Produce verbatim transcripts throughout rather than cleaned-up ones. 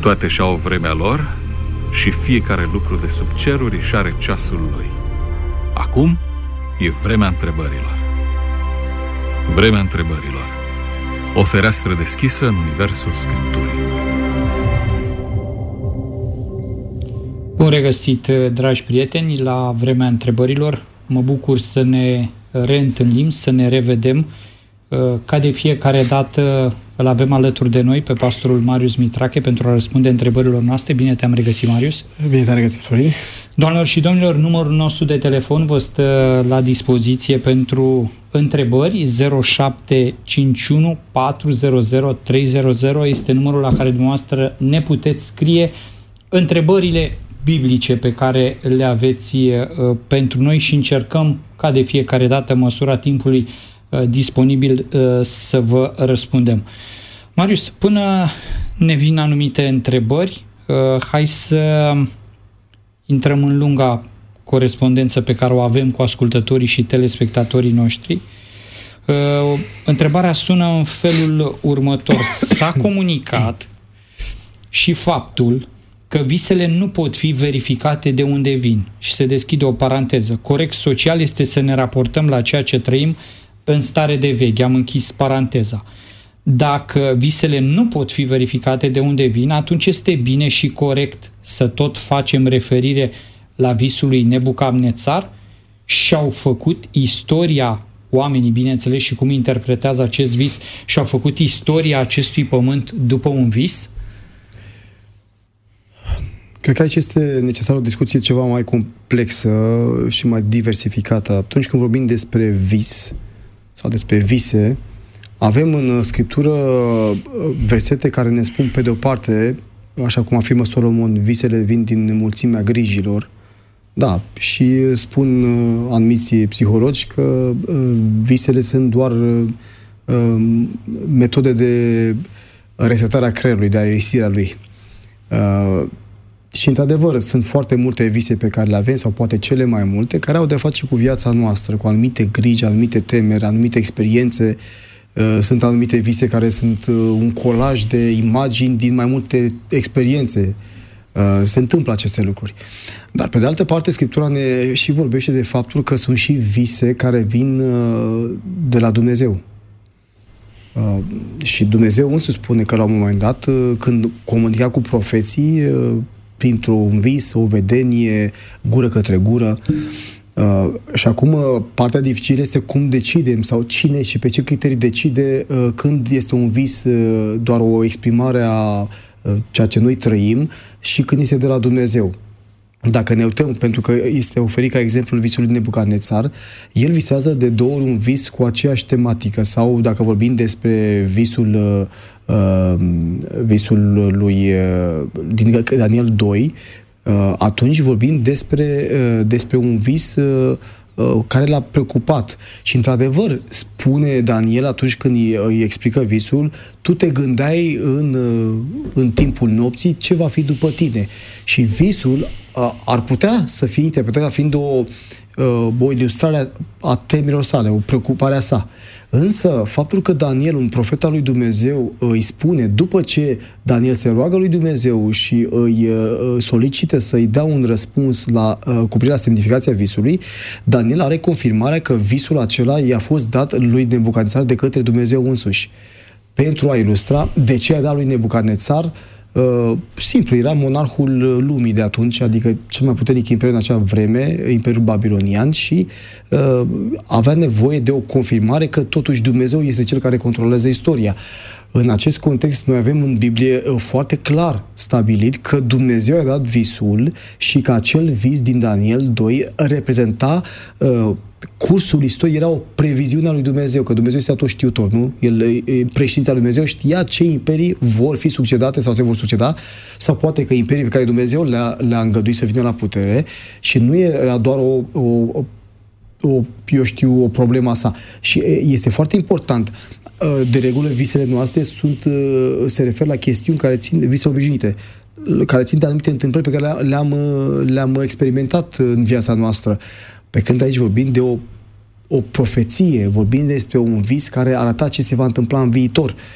Toate și-au vremea lor și fiecare lucru de sub ceruri își are ceasul lui. Acum e vremea întrebărilor. Vremea întrebărilor. O fereastră deschisă în universul Scripturii. Bun regăsit, dragi prieteni, la Vremea întrebărilor. Mă bucur să ne reîntâlnim, să ne revedem. Ca de fiecare dată îl avem alături de noi pe pastorul Marius Mitrache pentru a răspunde întrebărilor noastre. Bine te-am regăsit, Marius. Bine te-am regăsit, Florin. Doamnelor și domnilor, numărul nostru de telefon vă stă la dispoziție pentru întrebări. zero șapte cinci unu patru zero zero trei zero zero este numărul la care dumneavoastră ne puteți scrie întrebările biblice pe care le aveți uh, pentru noi și încercăm, ca de fiecare dată, măsura timpului uh, disponibil, uh, să vă răspundem. Marius, până ne vin anumite întrebări, uh, hai să intrăm în lunga corespondență pe care o avem cu ascultătorii și telespectatorii noștri. Uh, întrebarea sună în felul următor. S-a comunicat și faptul că visele nu pot fi verificate de unde vin. Și se deschide o paranteză. Corect social este să ne raportăm la ceea ce trăim în stare de veche. Am închis paranteza. Dacă visele nu pot fi verificate de unde vin, atunci este bine și corect să tot facem referire la visul lui Nebucadnețar și au făcut istoria, oamenii, bineînțeles, și cum interpretează acest vis, și au făcut istoria acestui pământ după un vis? Cred că aici este necesară o discuție ceva mai complexă și mai diversificată. Atunci când vorbim despre vis sau despre vise, avem în Scriptură versete care ne spun, pe de o parte, așa cum afirmă Solomon, visele vin din mulțimea grijilor. Da, și spun anumiți psihologi că visele sunt doar metode de resetare a creierului, de aerisirea lui. Și, într-adevăr, sunt foarte multe vise pe care le avem, sau poate cele mai multe, care au de-a face cu viața noastră, cu anumite griji, anumite temeri, anumite experiențe. Sunt anumite vise care sunt un colaj de imagini din mai multe experiențe. Se întâmplă aceste lucruri. Dar, pe de altă parte, Scriptura ne și vorbește de faptul că sunt și vise care vin de la Dumnezeu. Și Dumnezeu însuși spune că, la un moment dat, când comunica cu profeții, printr-un vis, o vedenie, gură către gură. Uh, și acum partea dificilă este cum decidem sau cine și pe ce criterii decide uh, când este un vis uh, doar o exprimare a uh, ceea ce noi trăim și când este de la Dumnezeu. Dacă ne uităm, pentru că este oferit ca exemplul visului Nebucadnețar, el visează de două ori un vis cu aceeași tematică, sau dacă vorbim despre visul uh, visul lui uh, din Daniel doi, uh, atunci vorbim despre, uh, despre un vis uh, uh, care l-a preocupat. Și, într-adevăr, spune Daniel atunci când îi, îi explică visul, tu te gândeai în, uh, în timpul nopții ce va fi după tine. Și visul ar putea să fie interpretat fiind o, o ilustrare a temerilor sale, o preocupare a sa. Însă, faptul că Daniel, un profet al lui Dumnezeu, îi spune, după ce Daniel se roagă lui Dumnezeu și îi solicită să-i dea un răspuns la, cu privire la semnificația visului, Daniel are confirmarea că visul acela i-a fost dat lui Nebucadnețar de către Dumnezeu însuși. Pentru a ilustra de ce a dat lui Nebucadnețar. Uh, simplu, era monarhul lumii de atunci, adică cel mai puternic imperiu în acea vreme, Imperiul Babilonian, și uh, avea nevoie de o confirmare că totuși Dumnezeu este cel care controlează istoria. În acest context, noi avem în Biblie uh, foarte clar stabilit că Dumnezeu a dat visul și că acel vis din Daniel doi reprezenta uh, cursul istoriei, era o previziune a lui Dumnezeu, că Dumnezeu este atotștiutor, nu? El, președința lui Dumnezeu, știa ce imperii vor fi succedate sau se vor succeda, sau poate că imperii pe care Dumnezeu le-a, le-a îngăduit să vină la putere și nu era doar o, o, o, o eu știu, o problemă a sa. Și este foarte important. De regulă, visele noastre sunt, se referă la chestiuni care țin de visele obișnuite, care țin de anumite întâmplări pe care le-am, le-am experimentat în viața noastră. Pe când aici vorbim de o, o profeție, vorbim despre un vis care arăta ce se va întâmpla în viitor.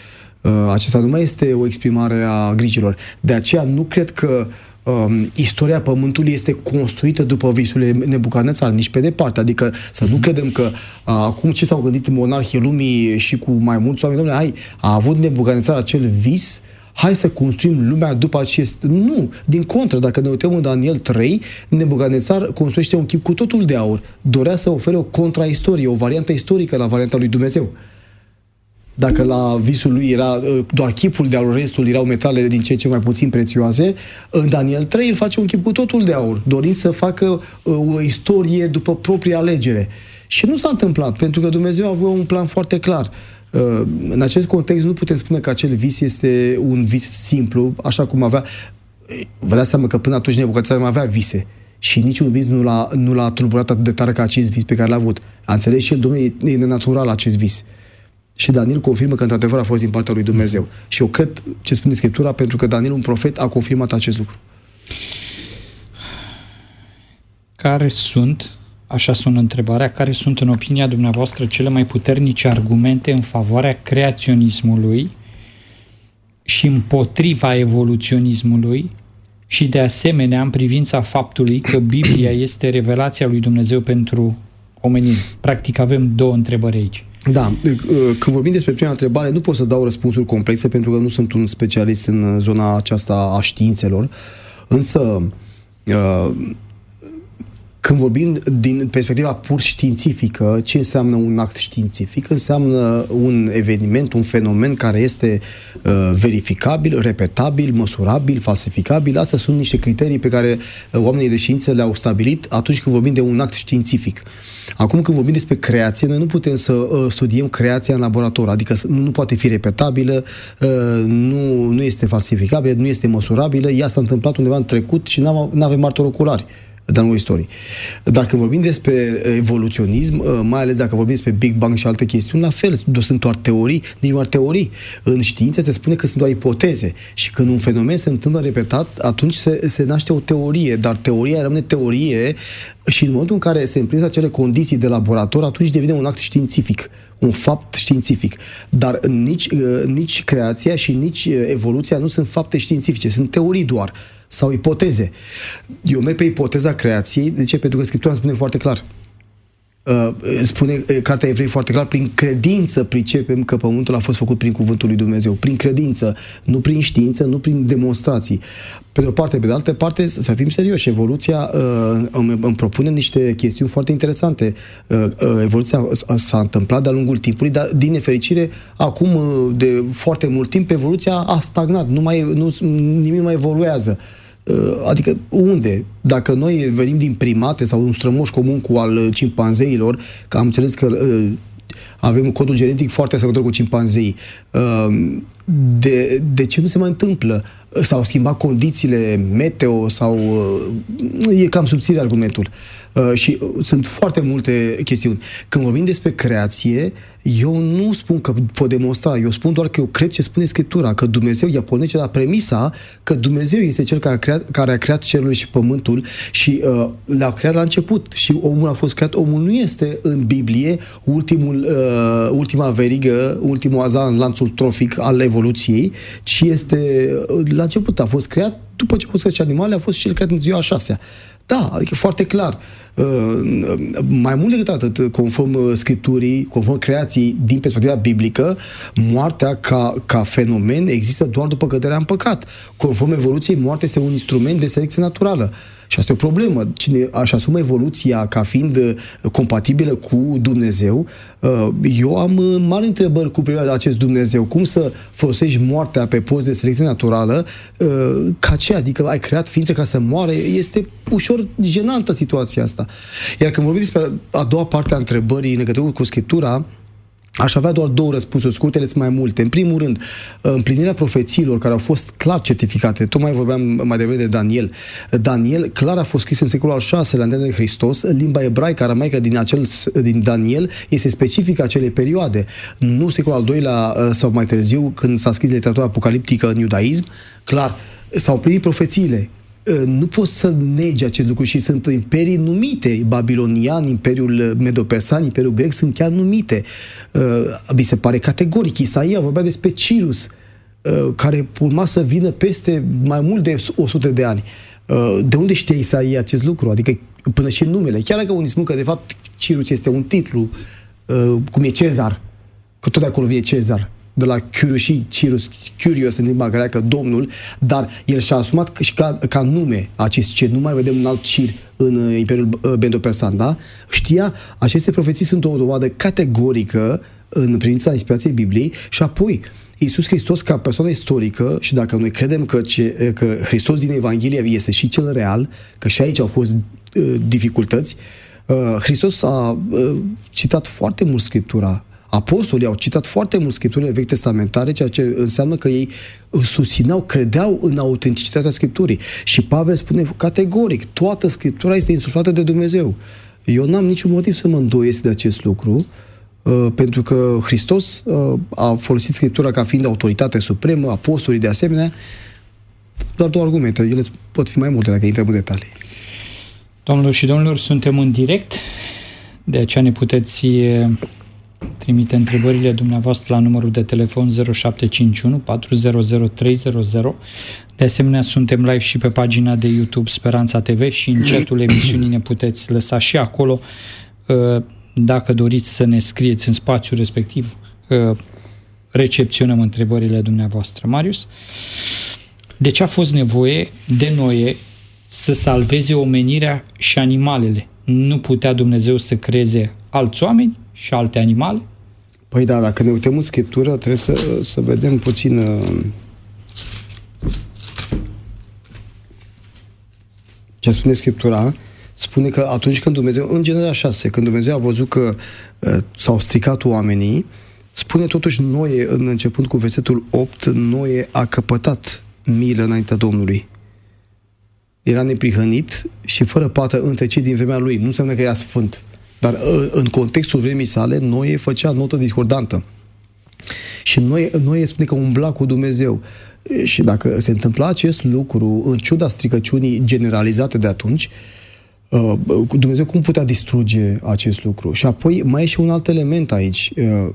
Acesta nu mai este o exprimare a grijilor. De aceea nu cred că um, istoria Pământului este construită după visurile Nebucadnețar, nici pe departe. Adică să nu credem că uh, acum ce s-au gândit monarhii lumii și cu mai mulți oameni, domnule, hai, a avut Nebucadnețar acel vis, hai să construim lumea după acest... Nu! Din contră, dacă ne uităm în Daniel trei, Nebucadnețar construiește un chip cu totul de aur. Dorea să ofere o contraistorie, o variantă istorică la varianta lui Dumnezeu. Dacă la visul lui era doar chipul de aur, restul erau metale din ce în ce mai puțin prețioase, în Daniel trei îl face un chip cu totul de aur, dorind să facă o istorie după propria alegere. Și nu s-a întâmplat, pentru că Dumnezeu avea un plan foarte clar. În acest context nu putem spune că acel vis este un vis simplu, așa cum avea... Vă dați seama că până atunci Nebucadnețar mai avea vise. Și niciun vis nu l-a, nu l-a tulburat atât de tare ca acest vis pe care l-a avut. A înțeles și el, domnule, e nenatural acest vis. Și Daniel confirmă că într-adevăr a fost din partea lui Dumnezeu. Și eu cred ce spune Scriptura, pentru că Daniel, un profet, a confirmat acest lucru. Care sunt, așa sună întrebarea, care sunt în opinia dumneavoastră cele mai puternice argumente în favoarea creaționismului și împotriva evoluționismului și de asemenea în privința faptului că Biblia este revelația lui Dumnezeu pentru omenire? Practic avem două întrebări aici. Da, când vorbim despre prima întrebare, nu pot să dau răspunsuri complexe pentru că nu sunt un specialist în zona aceasta a științelor, însă când vorbim din perspectiva pur științifică, ce înseamnă un act științific? Înseamnă un eveniment, un fenomen care este uh, verificabil, repetabil, măsurabil, falsificabil. Astea sunt niște criterii pe care uh, oamenii de știință le-au stabilit atunci când vorbim de un act științific. Acum când vorbim despre creație, noi nu putem să uh, studiem creația în laborator, adică nu, nu poate fi repetabilă, uh, nu, nu este falsificabilă, nu este măsurabilă, ea s-a întâmplat undeva în trecut și nu avem martori oculari de-a lungul istoriei. Dar când vorbim despre evoluționism, mai ales dacă vorbim despre Big Bang și alte chestiuni, la fel, sunt doar teorii, nici doar teorii. În știință se spune că sunt doar ipoteze și când un fenomen se întâmplă repetat, atunci se, se naște o teorie, dar teoria rămâne teorie și în momentul în care se împlinesc acele condiții de laborator, atunci devine un act științific, un fapt științific. Dar nici, nici creația și nici evoluția nu sunt fapte științifice, sunt teorii doar sau ipoteze. Eu merg pe ipoteza creației. De ce? Pentru că Scriptura spune foarte clar. Uh, spune Cartea Evrei foarte clar, prin credință pricepem că Pământul a fost făcut prin cuvântul lui Dumnezeu. Prin credință, nu prin știință, nu prin demonstrații. Pe de o parte, pe de altă parte, să fim serioși, evoluția uh, îmi, îmi propune niște chestiuni foarte interesante. Uh, uh, evoluția s-a întâmplat de-a lungul timpului, dar din nefericire, acum de foarte mult timp, evoluția a stagnat, nu mai, nu, nimic nu mai evoluează. Adică unde? Dacă noi venim din primate sau un strămoș comun cu al cimpanzeilor, că am înțeles că uh, avem codul genetic foarte asemănător cu cimpanzeii, uh, de, de ce nu se mai întâmplă? S-au schimbat condițiile meteo sau... Uh, e cam subțire argumentul. Uh, și uh, sunt foarte multe chestiuni. Când vorbim despre creație, eu nu spun că pot demonstra, eu spun doar că eu cred ce spune Scriptura, că Dumnezeu ia pornește la premisa că Dumnezeu este Cel care a creat, care a creat cerul și pământul și uh, le-a creat la început și omul a fost creat. Omul nu este în Biblie ultimul, uh, ultima verigă, ultimul azar în lanțul trofic al evoluției, ci este uh, la început a fost creat, după ce a fost creat și animale, a fost și el creat în ziua a șasea. Da, adică foarte clar. Uh, mai mult decât atât, conform Scripturii, conform creației din perspectiva biblică, moartea ca, ca fenomen există doar după căderea în păcat. Conform evoluției, moartea este un instrument de selecție naturală. Și asta e o problemă. Cine își asumă evoluția ca fiind compatibilă cu Dumnezeu, eu am mari întrebări cu privire la acest Dumnezeu. Cum să folosești moartea pe post de selecție naturală ca ce? Adică ai creat ființe ca să moare? Este ușor jenantă situația asta. Iar când vorbim despre a doua parte a întrebării în legătură cu Scriptura, aș avea doar două răspunsuri scurte, le mai multe. În primul rând, împlinirea profețiilor care au fost clar certificate. Tocmai vorbeam mai devreme de Daniel. Daniel clar a fost scris în secolul al șaselea înainte de Hristos. Limba ebraică, aramaică din, acel, din Daniel este specifică acelei perioade. Nu secolul al doilea sau mai târziu, când s-a scris literatura apocaliptică în iudaism. Clar, s-au împlinit profețiile. nu poți să negi acest lucru și sunt imperii numite, babilonian, Imperiul Medo-Persan, Imperiul Grec, sunt chiar numite. Mi se pare categoric. Isaia vorbea despre Cirus, care urma să vină peste mai mult de o sută de ani. De unde știe Isaia acest lucru? Adică până și în numele. Chiar dacă unii spun că de fapt Cirus este un titlu, cum e Cezar, că tot de acolo vine Cezar, de la Curios și Cirus, Curios în limba greacă, Domnul, dar el și-a asumat și ca, ca nume acest Cir. Nu mai vedem un alt Cir în Imperiul Medo-Persan, da? Știa, aceste profeții sunt o dovadă categorică în privința inspirației Bibliei și apoi Iisus Hristos ca persoană istorică, și dacă noi credem că, ce, că Hristos din Evanghelie este și cel real, că și aici au fost uh, dificultăți, uh, Hristos a uh, citat foarte mult Scriptura. Apostolii au citat foarte mult Scripturile vechi testamentare, ceea ce înseamnă că ei susțineau, credeau în autenticitatea Scripturii. Și Pavel spune categoric, toată Scriptura este insuflată de Dumnezeu. Eu n-am niciun motiv să mă îndoiesc de acest lucru, uh, pentru că Hristos uh, a folosit Scriptura ca fiind autoritate supremă, apostolii de asemenea, doar două argumente, ele pot fi mai multe dacă intrăm în detalii. Doamnelor și domnilor, suntem în direct, de aceea ne puteți trimite întrebările dumneavoastră la numărul de telefon zero șapte cinci unu patru zero zero trei zero zero. De asemenea, suntem live și pe pagina de YouTube Speranța T V și în chatul emisiunii ne puteți lăsa și acolo. Dacă doriți să ne scrieți în spațiul respectiv, recepționăm întrebările dumneavoastră. Marius, de ce a fost nevoie de Noe să salveze omenirea și animalele? Nu putea Dumnezeu să creeze alți oameni și alte animale? Păi da, dacă ne uităm în Scriptură, trebuie să, să vedem puțin uh, ce spune Scriptura. Spune că atunci când Dumnezeu, în Geneza șase, când Dumnezeu a văzut că uh, s-au stricat oamenii, spune totuși Noe, în începând cu versetul opt, Noe a căpătat milă înaintea Domnului. Era neprihănit și fără pată între cei din vremea lui. Nu înseamnă că era sfânt. Dar în contextul vremii sale, Noe făcea notă discordantă. Și Noe, Noe spune că umbla cu Dumnezeu. Și dacă se întâmpla acest lucru, în ciuda stricăciunii generalizate de atunci, Dumnezeu cum putea distruge acest lucru? Și apoi mai e și un alt element aici.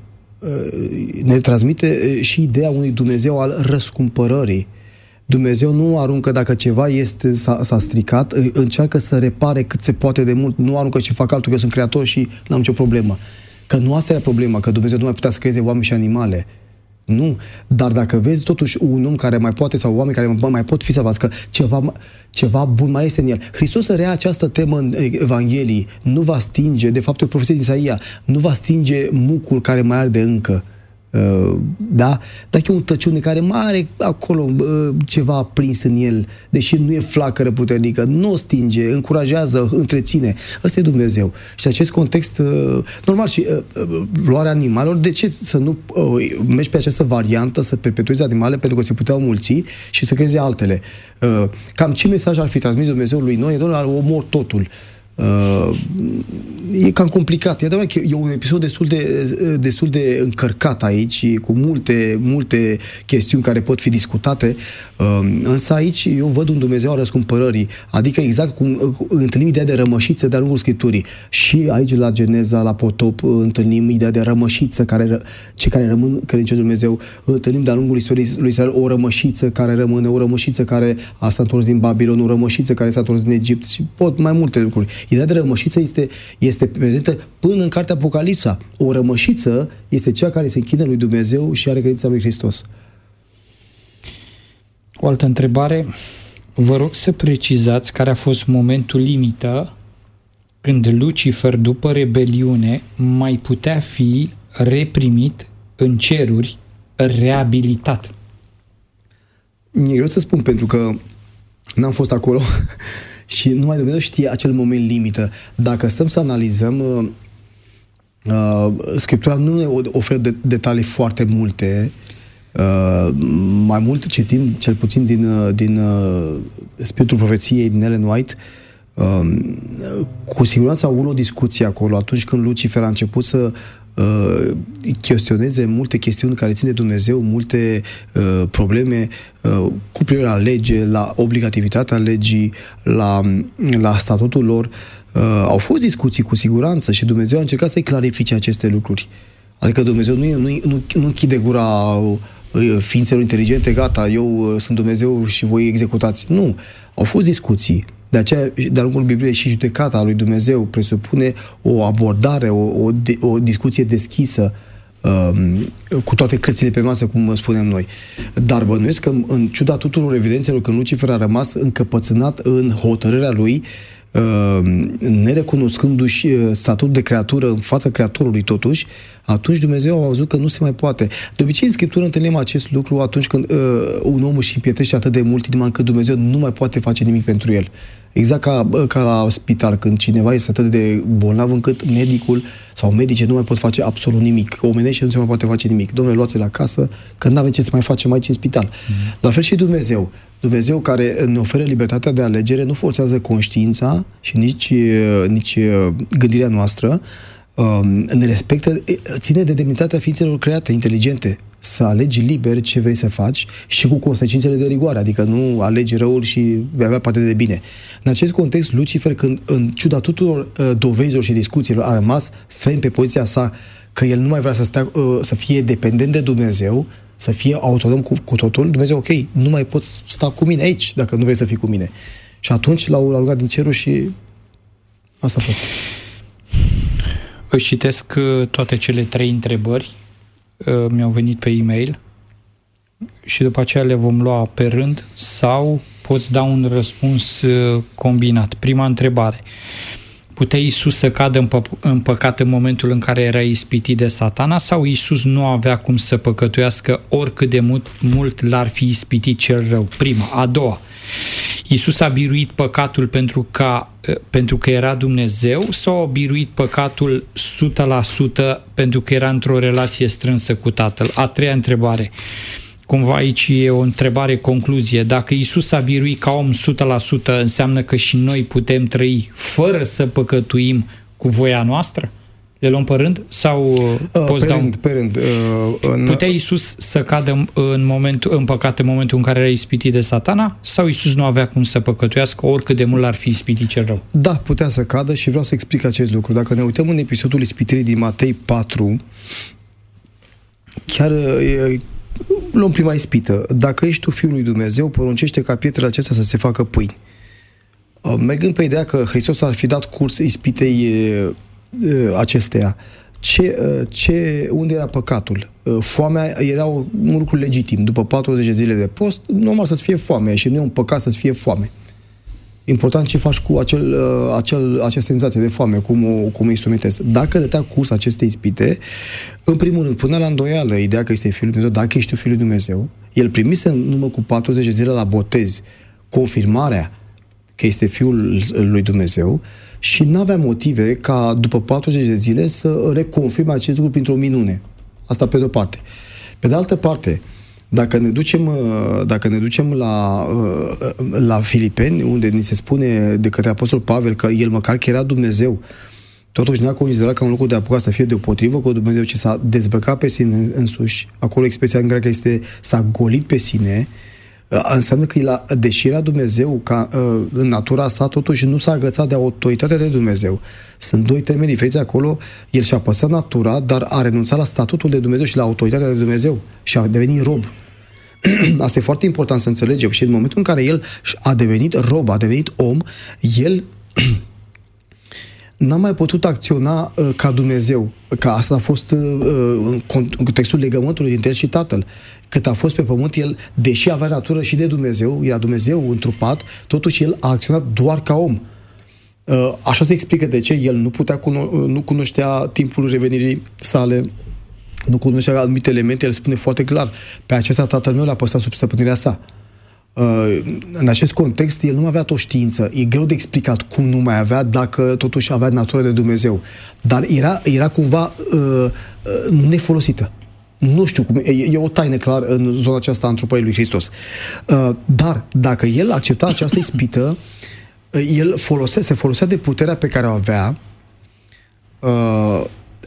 Ne transmite și ideea unui Dumnezeu al răscumpărării. Dumnezeu nu aruncă dacă ceva este, s-a, s-a stricat, încearcă să repare cât se poate de mult, nu aruncă și fac altul, că eu sunt creator și n-am nicio problemă. Că nu asta era problema, că Dumnezeu nu mai putea să creeze oameni și animale. Nu. Dar dacă vezi totuși un om care mai poate, sau oameni care mai pot fi salvați, că ceva, ceva bun mai este în el. Hristos rea această temă în Evanghelii, nu va stinge, de fapt e o profeție din Isaia, nu va stinge mucul care mai arde încă. Uh, da? Dacă e un tăciune care mai are acolo uh, ceva aprins în el, deși nu e flacără puternică, nu o stinge, încurajează, întreține. Ăsta e Dumnezeu. Și în acest context, uh, normal, și uh, uh, luarea animalelor, de ce să nu uh, mergi pe această variantă, să perpetuezi animale, pentru că se puteau mulți și să creeze altele. Uh, cam ce mesaj ar fi transmis Dumnezeu lui Noe? Doamne, omor totul. Uh, e cam complicat. E adevărat că e un episod destul de, destul de încărcat aici, cu multe, multe chestiuni care pot fi discutate, uh, însă aici eu văd un Dumnezeu al răscumpărării, adică exact cum întâlnim ideea de rămășiță de-a lungul Scripturii. Și aici la Geneza, la potop, întâlnim ideea de rămășiță, care, cei care rămân credincioși Dumnezeu, întâlnim de-a lungul istoriei lui Israel o rămășiță care rămâne, o rămășiță care a s-a întors din Babilon, o rămășiță care s-a întors din Egipt și pot mai multe lucruri. Ideea de rămășiță este, este prezentă până în cartea Apocalipsa. O rămășiță este cea care se închină lui Dumnezeu și are credința lui Hristos. O altă întrebare. Vă rog să precizați care a fost momentul limită când Lucifer, după rebeliune, mai putea fi reprimit în ceruri, reabilitat. E greu să spun, pentru că n-am fost acolo și numai Dumnezeu știe acel moment limită. Dacă stăm să analizăm, uh, Scriptura nu ne oferă de, detalii foarte multe. Uh, mai mult citim, cel puțin din, din uh, Spiritul Profeției, din Ellen White, uh, cu siguranță au avut o discuție acolo atunci când Lucifer a început să uh, chestioneze multe chestiuni care țin de Dumnezeu, multe uh, probleme uh, cu privire la lege, la obligativitatea legii, la, la statutul lor. Uh, au fost discuții cu siguranță și Dumnezeu a încercat să-i clarifice aceste lucruri. Adică Dumnezeu nu, nu, nu, nu închide gura ființelor inteligente, gata, eu sunt Dumnezeu și voi executați. Nu. Au fost discuții. De aceea, de-a lungul Bibliei, și judecata lui Dumnezeu presupune o abordare, o, o, o discuție deschisă, um, cu toate cărțile pe masă, cum spunem noi. Dar bănuiesc că, în ciuda tuturor evidențelor, că Lucifer a rămas încăpățânat în hotărârea lui, nerecunoscându-și statutul de creatură în fața Creatorului totuși, atunci Dumnezeu a văzut că nu se mai poate. De obicei în Scriptură întâlnim acest lucru atunci când uh, un om își împietrește atât de mult inima încât Dumnezeu nu mai poate face nimic pentru el. Exact ca, ca la spital, când cineva este atât de bolnav încât medicul sau medicii nu mai pot face absolut nimic. Omenește nu se mai poate face nimic. Dom'le, luați-l acasă, că nu avem ce să mai facem aici în spital. Mm-hmm. La fel și Dumnezeu. Dumnezeu care ne oferă libertatea de alegere, nu forțează conștiința și nici, nici gândirea noastră, ne respectă, ține de demnitatea ființelor create, inteligente, să alegi liber ce vrei să faci și cu consecințele de rigoare, adică nu alegi răul și vei avea parte de bine. În acest context, Lucifer, când în ciuda tuturor uh, dovezilor și discuțiilor a rămas ferm pe poziția sa că el nu mai vrea să, stea, uh, să fie dependent de Dumnezeu, să fie autonom cu, cu totul, Dumnezeu, ok, nu mai poți sta cu mine aici dacă nu vrei să fii cu mine. Și atunci l-au rugat din cerul și asta a fost. Își citesc toate cele trei întrebări, mi-au venit pe e-mail și după aceea le vom lua pe rând sau poți da un răspuns combinat. Prima întrebare. Putea Iisus să cadă în, pă- în păcat în momentul în care era ispitit de Satana sau Iisus nu avea cum să păcătuiască oricât de mult, mult l-ar fi ispitit cel rău? Prima. A doua. Iisus a biruit păcatul pentru, ca, pentru că era Dumnezeu sau a biruit păcatul o sută la sută pentru că era într-o relație strânsă cu Tatăl? A treia întrebare. Cumva aici e o întrebare concluzie. Dacă Iisus a biruit ca om o sută la sută, înseamnă că și noi putem trăi fără să păcătuim cu voia noastră? Le luăm pe rând? Sau uh, poți da un... Pe rând. Uh, în... Putea Iisus să cadă în, în, momentul, în păcat în momentul în care era ispitit de Satana? Sau Iisus nu avea cum să păcătuiască oricât de mult ar fi ispitit cel rău? Da, putea să cadă și vreau să explic acest lucru. Dacă ne uităm în episodul ispitirii din Matei patru, chiar e, luăm prima ispită. Dacă ești tu Fiul lui Dumnezeu, poruncește ca pietrele acestea să se facă pâini. Mergând pe ideea că Hristos ar fi dat curs ispitei acesteia, ce, ce, unde era păcatul? Foamea era un lucru legitim. După patruzeci de zile de post, normal să-ți fie foame și nu e un păcat să-ți fie foame. Important ce faci cu acel, acel, acea senzație de foame, cum o, cum o instrumentezi. Dacă dătea curs acestei ispite, în primul rând, punea la îndoială ideea că este Fiul lui Dumnezeu, dacă ești tu Fiul lui Dumnezeu, el primise în urmă cu patruzeci de zile la botez confirmarea că este Fiul lui Dumnezeu și n-avea motive ca după patruzeci de zile să reconfirme acest lucru printr-o minune. Asta pe de-o parte. Pe de altă parte, dacă ne ducem, dacă ne ducem la, la Filipeni, unde ni se spune de către Apostol Pavel că el măcar că era Dumnezeu, totuși n-a considerat ca un lucru de apucat să fie deopotrivă cu Dumnezeu, ci s-a dezbrăcat pe sine însuși. Acolo expresia în greacă este s-a golit pe sine. Înseamnă că el, deși era Dumnezeu ca, în natura sa, totuși nu s-a agățat de autoritatea de Dumnezeu. Sunt doi termeni diferiți acolo. El și-a păstrat natura, dar a renunțat la statutul de Dumnezeu și la autoritatea de Dumnezeu și a devenit rob. Asta e foarte important să înțelegem. Și în momentul în care el a devenit rob, a devenit om, el n-a mai putut acționa uh, ca Dumnezeu. Că asta a fost uh, în contextul legământului dintre el și Tatăl. Cât a fost pe pământ, el, deși avea natură și de Dumnezeu, era Dumnezeu întrupat, totuși el a acționat doar ca om. Uh, așa se explică de ce el nu putea cuno- nu cunoștea timpul revenirii sale, nu cunoștea anumite elemente, el spune foarte clar, pe acesta Tatăl meu l-a păstrat sub stăpânirea sa. Uh, în acest context, el nu avea o știință. E greu de explicat cum nu mai avea dacă totuși avea natura de Dumnezeu. Dar era, era cumva uh, uh, nefolosită. Nu știu cum, e, e o taină clar în zona aceasta a întrupării lui Hristos. Uh, dar dacă el accepta această ispită, uh, el folosea, se folosea de puterea pe care o avea uh,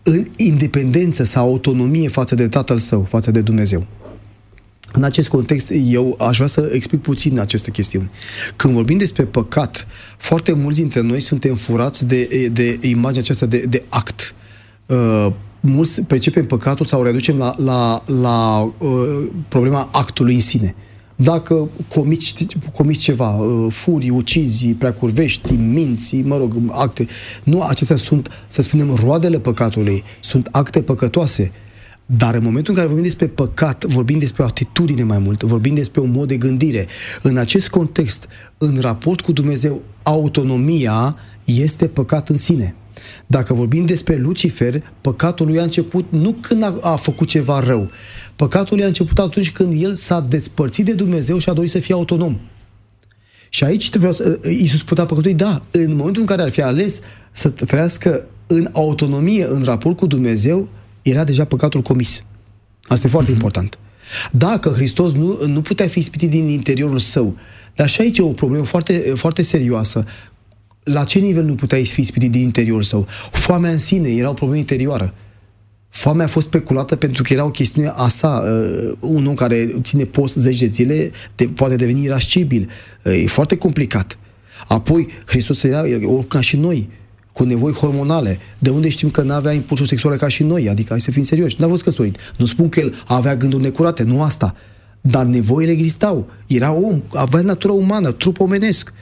în independență sau autonomie față de Tatăl Său, față de Dumnezeu. În acest context, eu aș vrea să explic puțin aceste chestiuni. Când vorbim despre păcat, foarte mulți dintre noi suntem furați de, de imaginea aceasta de, de act. Uh, mulți percepem păcatul sau o reducem la, la, la uh, problema actului în sine. Dacă comiți, comiți ceva, uh, furi, ucizi, preacurvești, minți, mă rog, acte, nu, acestea sunt, să spunem, roadele păcatului, sunt acte păcătoase. Dar în momentul în care vorbim despre păcat, vorbim despre o atitudine mai mult, vorbim despre un mod de gândire. În acest context, în raport cu Dumnezeu, autonomia este păcat în sine. Dacă vorbim despre Lucifer, păcatul lui a început nu când a, a făcut ceva rău. Păcatul lui a început atunci când el s-a despărțit de Dumnezeu și a dorit să fie autonom. Și aici vreau să, Iisus putea păcătui, da, în momentul în care ar fi ales să trăiască în autonomie, în raport cu Dumnezeu, era deja păcatul comis. Asta e foarte mm-hmm. important. Dacă Hristos nu, nu putea fi ispitit din interiorul său, dar și aici e o problemă foarte, foarte serioasă. La ce nivel nu putea fi ispitit din interiorul său? Foamea în sine era o problemă interioară. Foamea a fost speculată pentru că era o chestiune a sa. Uh, un om care ține post zeci de zile de, poate deveni irascibil. Uh, e foarte complicat. Apoi, Hristos era, era ca și noi, cu nevoi hormonale. De unde știm că n-avea impulsuri sexuale ca și noi? Adică, hai să fim serioși, n-a fost căsătorit. Nu spun că el avea gânduri necurate, nu asta. Dar nevoile existau. Era om, avea natură umană, trup omenesc.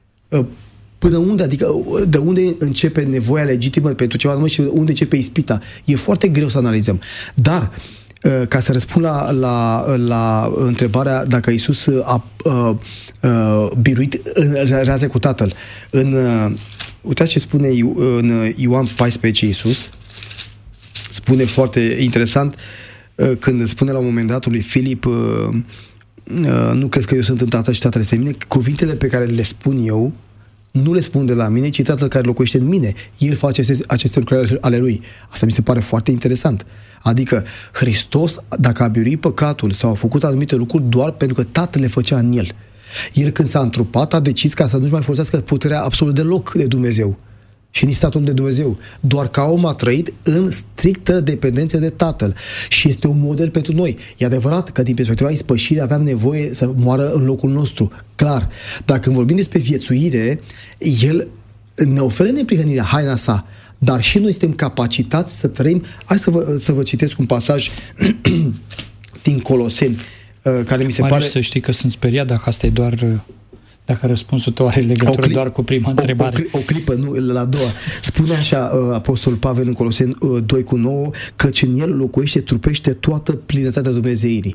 Până unde? Adică, de unde începe nevoia legitimă pentru ceva numai și unde începe ispita? E foarte greu să analizăm. Dar, ca să răspund la, la, la întrebarea dacă Iisus a, a, a biruit în relația cu Tatăl, în uitați ce spune în Ioan paisprezece Iisus. Spune foarte interesant când spune la un moment dat lui Filip, nu crezi că eu sunt în Tatăl și Tatăl este în mine? Cuvintele pe care le spun eu nu le spun de la mine, ci Tatăl care locuiește în mine. El face aceste, aceste lucruri ale lui. Asta mi se pare foarte interesant. Adică Hristos, dacă a biruit păcatul sau a făcut anumite lucruri doar pentru că Tatăl le făcea în el. El când s-a întrupat a decis ca să nu-și mai folosească puterea absolut deloc de Dumnezeu și nici statul de Dumnezeu. Doar ca om a trăit în strictă dependență de Tatăl. Și este un model pentru noi. E adevărat că din perspectiva ispășirii aveam nevoie să moară în locul nostru. Clar. Dar când vorbim despre viețuire, El ne oferă neprihănirea, haina sa. Dar și noi suntem capacitați să trăim. Hai să vă, să vă citesc un pasaj din Coloseni, care mi se Marius, pare... să știi că sunt speriat dacă asta e doar... Dacă răspunsul tău are legătură clip, doar cu prima întrebare. O, o, o clipă, nu, la a doua. Spune așa Apostolul Pavel în Coloseni doi cu nouă, căci în el locuiește, trupește toată plinătatea Dumnezeirii.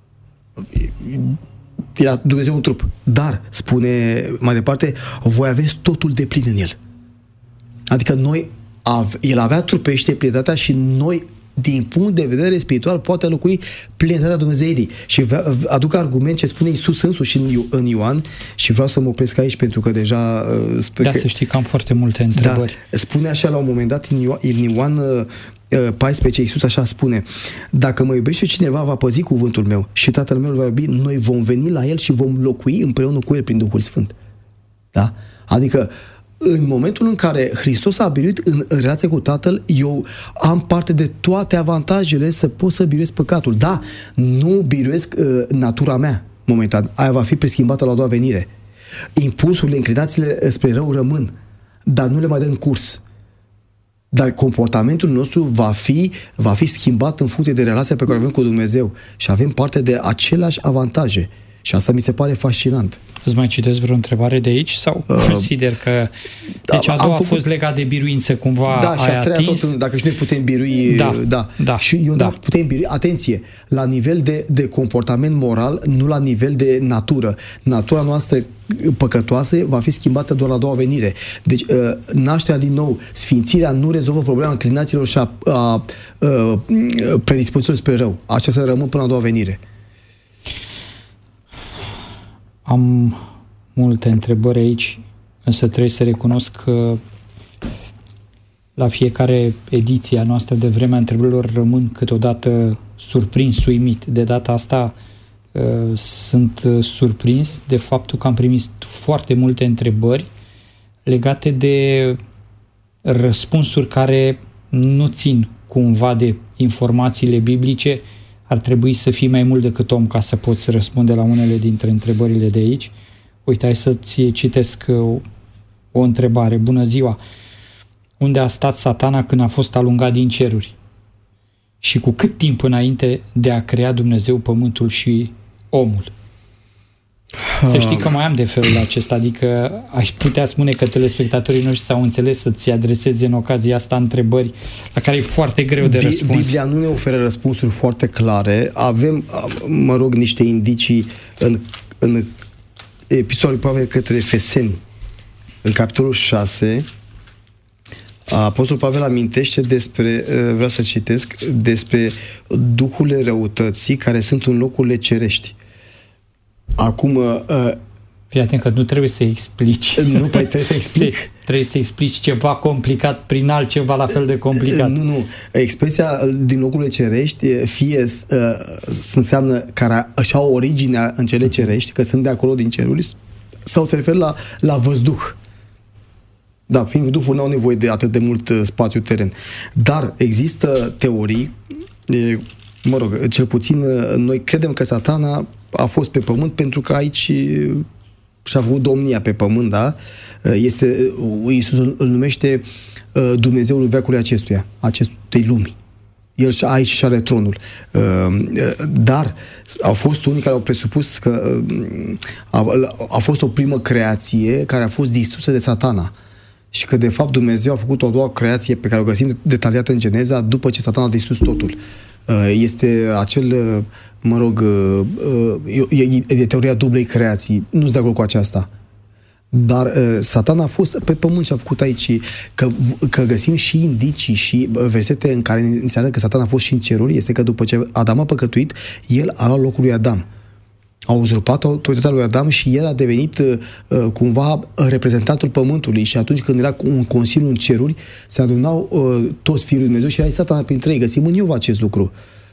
Era Dumnezeu un trup. Dar, spune mai departe, voi aveți totul de plin în el. Adică noi, el avea trupește plinătatea și noi, din punct de vedere spiritual, poate locui plinătatea Dumnezeirii. Și aduc argument ce spune Iisus însuși în Ioan și vreau să mă opresc aici pentru că deja... Da, că, să știi că am foarte multe întrebări. Da, spune așa la un moment dat în Ioan, în Ioan paisprezece, Iisus așa spune: dacă mă iubește cineva, va păzi cuvântul meu și Tatăl meu îl va iubi, noi vom veni la el și vom locui împreună cu el prin Duhul Sfânt. Da? Adică în momentul în care Hristos a biruit în, în relație cu Tatăl, eu am parte de toate avantajele să pot să biruiesc păcatul. Da, nu biruiesc uh, natura mea momentan. Aia va fi preschimbată la a doua venire. Impulsurile, inclinațiile spre rău rămân, dar nu le mai dăm curs. Dar comportamentul nostru va fi, va fi schimbat în funcție de relația pe care o avem cu Dumnezeu și avem parte de aceleași avantaje. Și asta mi se pare fascinant. Îți mai citesc vreo întrebare de aici? Sau uh, consider că... Deci a doua făcut... a fost legat de biruință, cumva da, și a treia atins... tot, dacă și noi putem birui... Da, da. da și eu da. putem birui, atenție, la nivel de, de comportament moral, nu la nivel de natură. Natura noastră păcătoasă va fi schimbată doar la a doua venire. Deci, uh, nașterea din nou, sfințirea nu rezolvă problema înclinațiilor și a, a, a predispozițiilor spre rău. Aceasta rămân până la a doua venire. Am multe întrebări aici, însă trebuie să recunosc că la fiecare ediție a noastră de Vremea Întrebărilor rămân câteodată surprins, uimit. De data asta uh, sunt surprins de faptul că am primit foarte multe întrebări legate de răspunsuri care nu țin cumva de informațiile biblice, ar trebui să fii mai mult decât om ca să poți răspunde la unele dintre întrebările de aici. Uite, hai să-ți citesc o, o întrebare. Bună ziua! Unde a stat Satana când a fost alungat din ceruri? Și cu cât timp înainte de a crea Dumnezeu pământul și omul? Să știi că mai am de felul acesta, adică aș putea spune că telespectatorii noștri s-au înțeles să-ți adreseze în ocazia asta întrebări la care e foarte greu de răspuns. Biblia nu ne oferă răspunsuri foarte clare. Avem, mă rog, niște indicii în, în epistolul lui Pavel către Efeseni, în capitolul șase. Apostolul Pavel amintește despre, vreau să citesc, despre duhurile răutății care sunt în locurile cerești. Acum... Uh, Fii atent că nu trebuie să explici. Nu, păi trebuie să explic. Trebuie să explici ceva complicat prin altceva la fel de complicat. Nu, nu. Expresia din locurile cerești fie uh, înseamnă care își au originea în cele cerești, că sunt de acolo din ceruri, sau se referă la, la văzduh. Da, fiindcă Duhul nu au nevoie de atât de mult spațiu teren. Dar există teorii, e, mă rog, cel puțin noi credem că Satana a fost pe pământ pentru că aici și-a făcut domnia pe pământ, da? Este, Iisus îl numește Dumnezeul veacului acestuia, acestei lumi. El aici și are tronul. Dar au fost unii care au presupus că a, a fost o primă creație care a fost distrusă de Satana. Și că, de fapt, Dumnezeu a făcut o a doua creație pe care o găsim detaliată în Geneza după ce Satana a distrus totul. Este acel, mă rog, e, e teoria dublei creații. Nu sunt de acord cu aceasta. Dar Satana a fost pe pământ și a făcut aici. Că, că găsim și indicii și versete în care înseamnă că Satana a fost și în ceruri, este că după ce Adam a păcătuit, el a luat locul lui Adam. A uzurpat autoritatea lui Adam și el a devenit uh, cumva reprezentantul pământului și atunci când era un consiliu în ceruri, se adunau uh, toți fiii lui Dumnezeu și era Satana printre ei. Găsim în Iov acest lucru.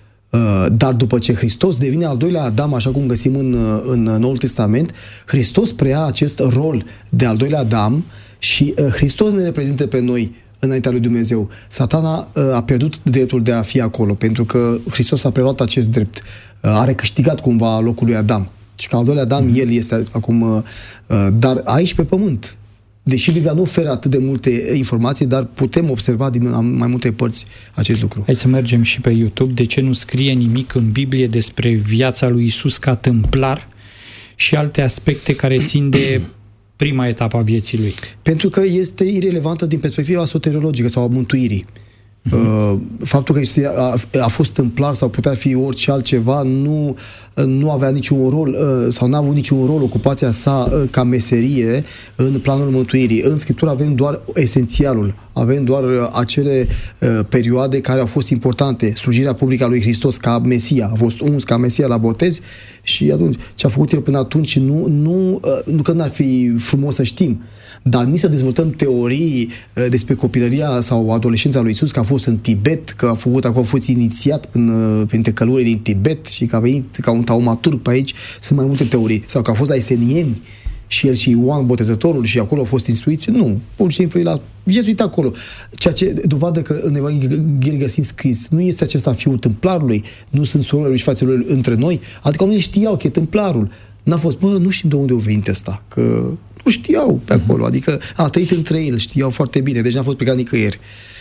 Uh, dar după ce Hristos devine al doilea Adam, așa cum găsim în, în Noul Testament, Hristos preia acest rol de al doilea Adam și uh, Hristos ne reprezintă pe noi înaintea lui Dumnezeu. Satana uh, a pierdut dreptul de a fi acolo, pentru că Hristos a preluat acest drept. Uh, are câștigat cumva locul lui Adam. Și ca al doilea Adam, mm-hmm. el este acum... Uh, uh, dar aici pe pământ. Deși Biblia nu oferă atât de multe informații, dar putem observa din mai multe părți acest lucru. Hai să mergem și pe YouTube. De ce nu scrie nimic în Biblie despre viața lui Iisus ca tâmplar și alte aspecte care țin de prima etapă a vieții lui? Pentru că este irelevantă din perspectiva soteriologică sau a mântuirii. Uh-huh. Faptul că Iisus a, a fost tâmplar sau putea fi orice altceva nu, nu avea niciun rol sau n-a avut niciun rol ocupația sa ca meserie în planul mântuirii. În Scriptură avem doar esențialul, avem doar acele uh, perioade care au fost importante. Slujirea publică a lui Hristos ca Mesia, a fost uns ca Mesia la botez și atunci ce a făcut el până atunci nu, nu, uh, nu că n-ar fi frumos să știm, dar nici să dezvoltăm teorii uh, despre copilăria sau adolescența lui Iisus, că a fost în Tibet, că a făcut, că a fost inițiat până, printre călugării din Tibet și că a venit ca un taumaturg pe aici. Sunt mai multe teorii. Sau că a fost la Esenieni și el și Ioan Botezătorul și acolo au fost instruiți. Nu. Pur și simplu el a viețuit acolo. Ceea ce dovadă că în Evanghelie găsim scris, nu este acesta fiul tâmplarului, nu sunt surorile lui și fraților lui între noi. Adică oamenii știau că e tâmplarul. N-a fost, bă, nu știm de unde a venit ăsta, că nu știau pe acolo. Adică a trăit între ei, știau foarte bine, deci n-a fost plecat nicăieri.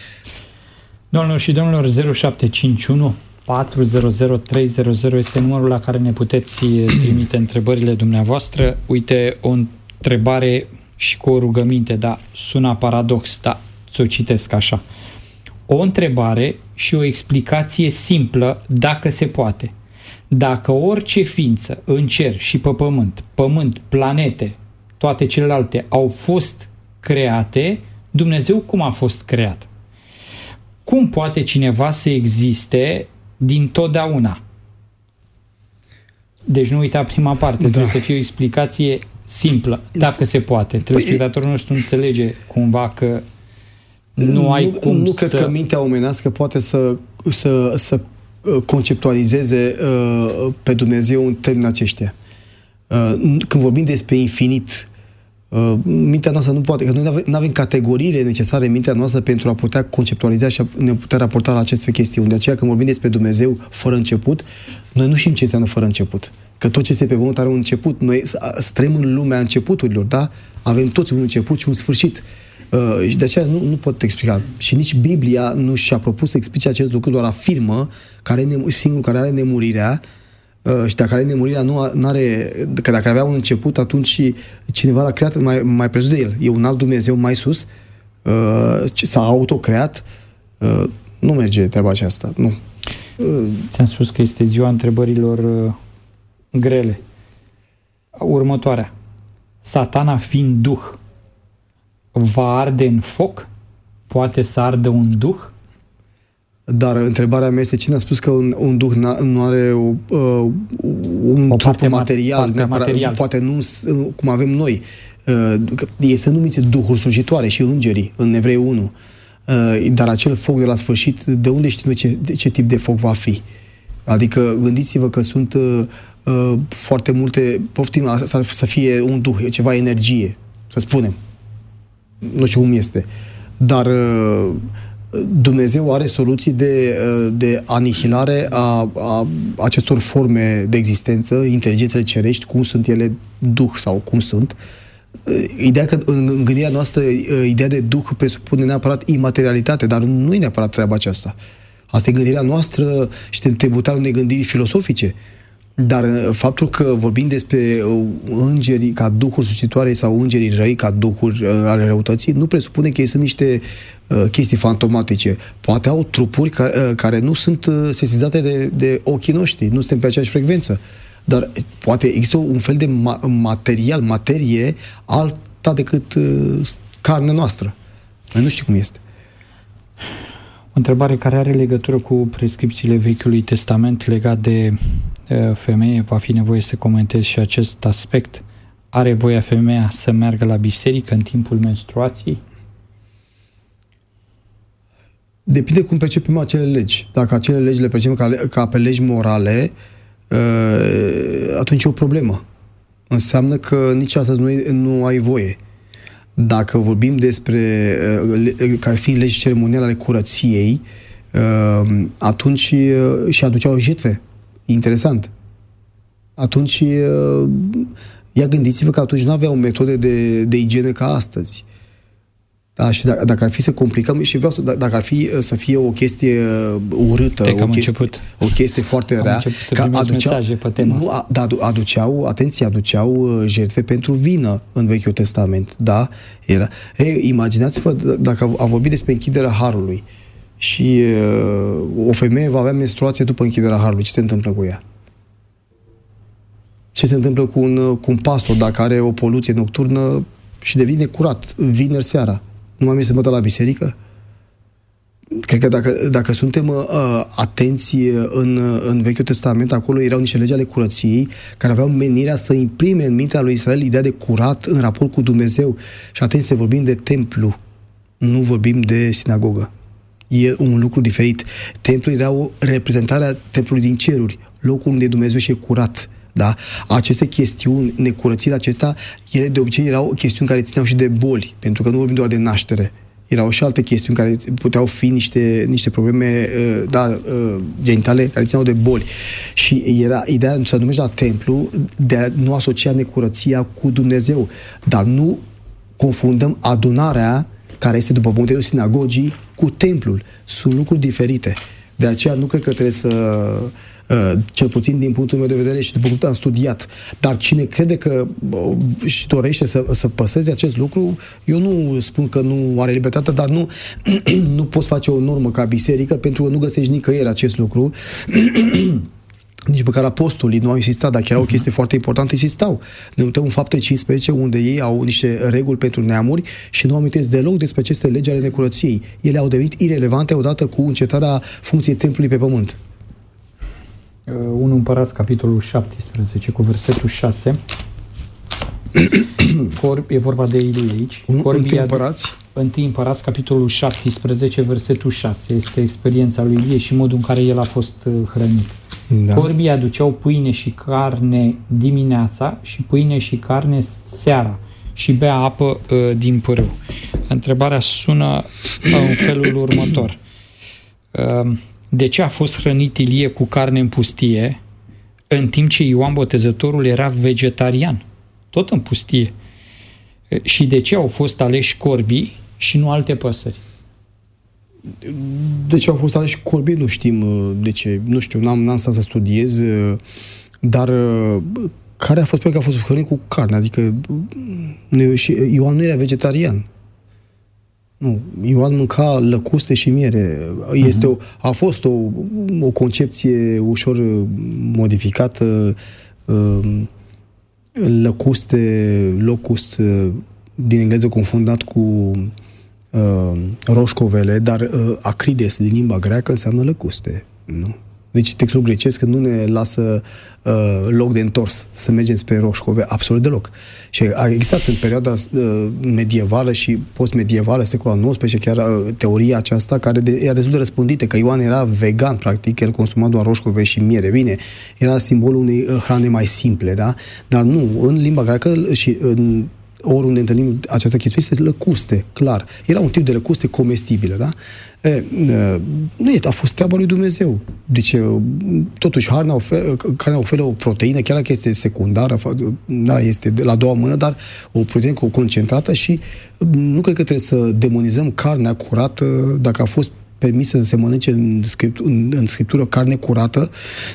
Doamnelor și domnilor, zero șapte cinci unu patru zero zero trei zero zero este numărul la care ne puteți trimite întrebările dumneavoastră. Uite, o întrebare și cu o rugăminte, da, sună paradox, da, ți-o citesc așa. O întrebare și o explicație simplă, dacă se poate. Dacă orice ființă în cer și pe pământ, pământ, planete, toate celelalte au fost create, Dumnezeu cum a fost creat? Cum poate cineva să existe din totdeauna? Deci nu uita prima parte, da. Trebuie să fie o explicație simplă, dacă se poate. Telespectatorul nostru înțelege cumva că nu ai nu, cum nu să... cred că mintea omenească poate să, să, să conceptualizeze uh, pe Dumnezeu în termeni aceștia. Uh, când vorbim despre infinit, Mintea noastră nu poate, că noi nu avem categoriile necesare în mintea noastră pentru a putea conceptualiza și a ne putea raporta la aceste chestiuni. De aceea, când vorbim despre Dumnezeu fără început, noi nu știm ce înseamnă fără început. Că tot ce este pe pământ are un început. Noi trăim în lumea începuturilor, da? Avem toți un început și un sfârșit. Uh, și de aceea nu, nu pot explica. Și nici Biblia nu și-a propus să explice acest lucru, doar afirmă care singurul care are nemurirea. Uh, și dacă are nemurirea, nu are, că dacă avea un început, atunci cineva l-a creat mai, mai presus de el. E un alt Dumnezeu mai sus, uh, s-a autocreat. Uh, nu merge treaba aceasta. Nu. Uh, Ți-am spus că este ziua întrebărilor uh, grele. Următoarea. Satana fiind duh, va arde în foc? Poate să ardă un duh? Dar întrebarea mea este, cine a spus că un, un duh nu are o, uh, un o trup material, neapărat, material, poate nu cum avem noi. Uh, este numiți duhuri slujitoare și îngerii în Evrei unu. Uh, dar acel foc de la sfârșit, de unde știm noi ce, ce tip de foc va fi? Adică gândiți-vă că sunt uh, uh, foarte multe, poftim să, să fie un duh, ceva energie, să spunem. Nu știu cum este. Dar uh, Dumnezeu are soluții de, de anihilare a, a acestor forme de existență, inteligențele cerești, cum sunt ele, duh sau cum sunt. Ideea că în gândirea noastră, ideea de duh presupune neapărat imaterialitate, dar nu e neapărat treaba aceasta. Asta e gândirea noastră și suntem tributari unei gândiri filosofice. Dar faptul că vorbim despre îngerii ca duhuri susțitoare sau îngerii răi ca duhuri ale răutății nu presupune că ei sunt niște uh, chestii fantomatice. Poate au trupuri care, uh, care nu sunt uh, sesizate de, de ochii noștri, nu suntem pe aceeași frecvență. Dar poate există un fel de ma- material, materie alta decât uh, carnea noastră. Noi nu știm cum este. O întrebare care are legătură cu prescripțiile Vechiului Testament legat de femeie, va fi nevoie să comentez și acest aspect. Are voia femeia să meargă la biserică în timpul menstruației? Depinde cum percepem acele legi. Dacă acele legi le percepem ca, ca pe legi morale, atunci e o problemă. Înseamnă că nici astăzi nu, nu ai voie. Dacă vorbim despre ca fiind legi ceremoniale ale curăției, atunci și aduceau jertfe. Interesant. Atunci, ia gândiți-vă că atunci nu aveau metode de, de igienă ca astăzi. Da, și dacă, dacă ar fi să complicăm, și vreau să, dacă ar fi să fie o chestie urâtă, o chestie, o chestie foarte rea, că aduceau, pe tema nu, a, da, aduceau, atenție, aduceau jertfe pentru vină în Vechiul Testament. Da? Era. Ei, imaginați-vă dacă a vorbit despre închiderea harului și uh, o femeie va avea menstruație după închiderea harului. Ce se întâmplă cu ea? Ce se întâmplă cu un, cu un pastor dacă are o poluție nocturnă și devine curat vineri seara? Nu mai merge să mă dă la biserică? Cred că dacă, dacă suntem uh, atenți în, în Vechiul Testament, acolo erau niște legi ale curăției care aveau menirea să imprime în mintea lui Israel ideea de curat în raport cu Dumnezeu. Și atenție, vorbim de templu, nu vorbim de sinagogă. E un lucru diferit. Templul era o reprezentare a templului din ceruri, locul unde Dumnezeu și e curat. Da? Aceste chestiuni, necurățiile acestea, ele de obicei erau chestiuni care țineau și de boli, pentru că nu vorbim doar de naștere. Erau și alte chestiuni care puteau fi niște, niște probleme da, genitale care țineau de boli. Și era ideea să numești la templu de a nu asocia necurăția cu Dumnezeu. Dar nu confundăm adunarea care este după modelul sinagogii cu templul. Sunt lucruri diferite. De aceea nu cred că trebuie să, cel puțin din punctul meu de vedere și după cum am studiat, dar cine crede că și dorește să, să păseze acest lucru, eu nu spun că nu are libertate, dar nu, nu poți face o normă ca biserică pentru că nu găsești nicăieri acest lucru. Nici măcar apostolii nu au insistat, dacă era o chestie foarte importantă, insistau. Ne uităm în Fapte cincisprezece, unde ei au niște reguli pentru neamuri și nu amintesc deloc despre aceste legi ale necurăției. Ele au devenit irelevante odată cu încetarea funcției templului pe pământ. unu Împărați, capitolul șaptesprezece, cu versetul șase. E vorba de Ilie aici. Întâi Împărați? Întâi Împărați, capitolul șaptesprezece, versetul șase. Este experiența lui Ilie și modul în care el a fost hrănit. Da. Corbii aduceau pâine și carne dimineața și pâine și carne seara și bea apă uh, din pârâu. Întrebarea sună în felul următor. Uh, de ce a fost hrănit Ilie cu carne în pustie, în timp ce Ioan Botezătorul era vegetarian? Tot în pustie. Uh, și de ce au fost aleși corbii și nu alte păsări? De ce au fost aleși corbii, nu știm de ce. Nu știu, n-am, n-am stat să studiez, dar care a fost? Pentru că a fost hrănit cu carne, adică și Ioan nu era vegetarian. Nu, Ioan mânca lăcuste și miere. Este o, a fost o, o concepție ușor modificată, lăcuste, locust, din engleză confundat cu uh, roșcovele, dar uh, acrides din limba greacă înseamnă lăcuste. Nu? Deci textul grecesc nu ne lasă uh, loc de întors să mergem spre roșcove, absolut deloc. Și a existat în perioada uh, medievală și post-medievală, secolul nouăsprezece, chiar uh, teoria aceasta, care de, era destul de răspândită, că Ioan era vegan, practic, el consuma doar roșcove și miere. Bine, era simbolul unei uh, hrane mai simple, da? Dar nu, în limba greacă și în oriunde întâlnim această chestiune, este lăcuste, clar. Era un tip de lăcuste comestibile, da? E, nu e, a fost treaba lui Dumnezeu. Deci, totuși, carnea oferă, carnea oferă o proteină, chiar dacă este secundară, da, este de la a doua mână, dar o proteină concentrată și nu cred că trebuie să demonizăm carnea curată dacă a fost permisă să se mănânce în, script, în, în scriptură carne curată.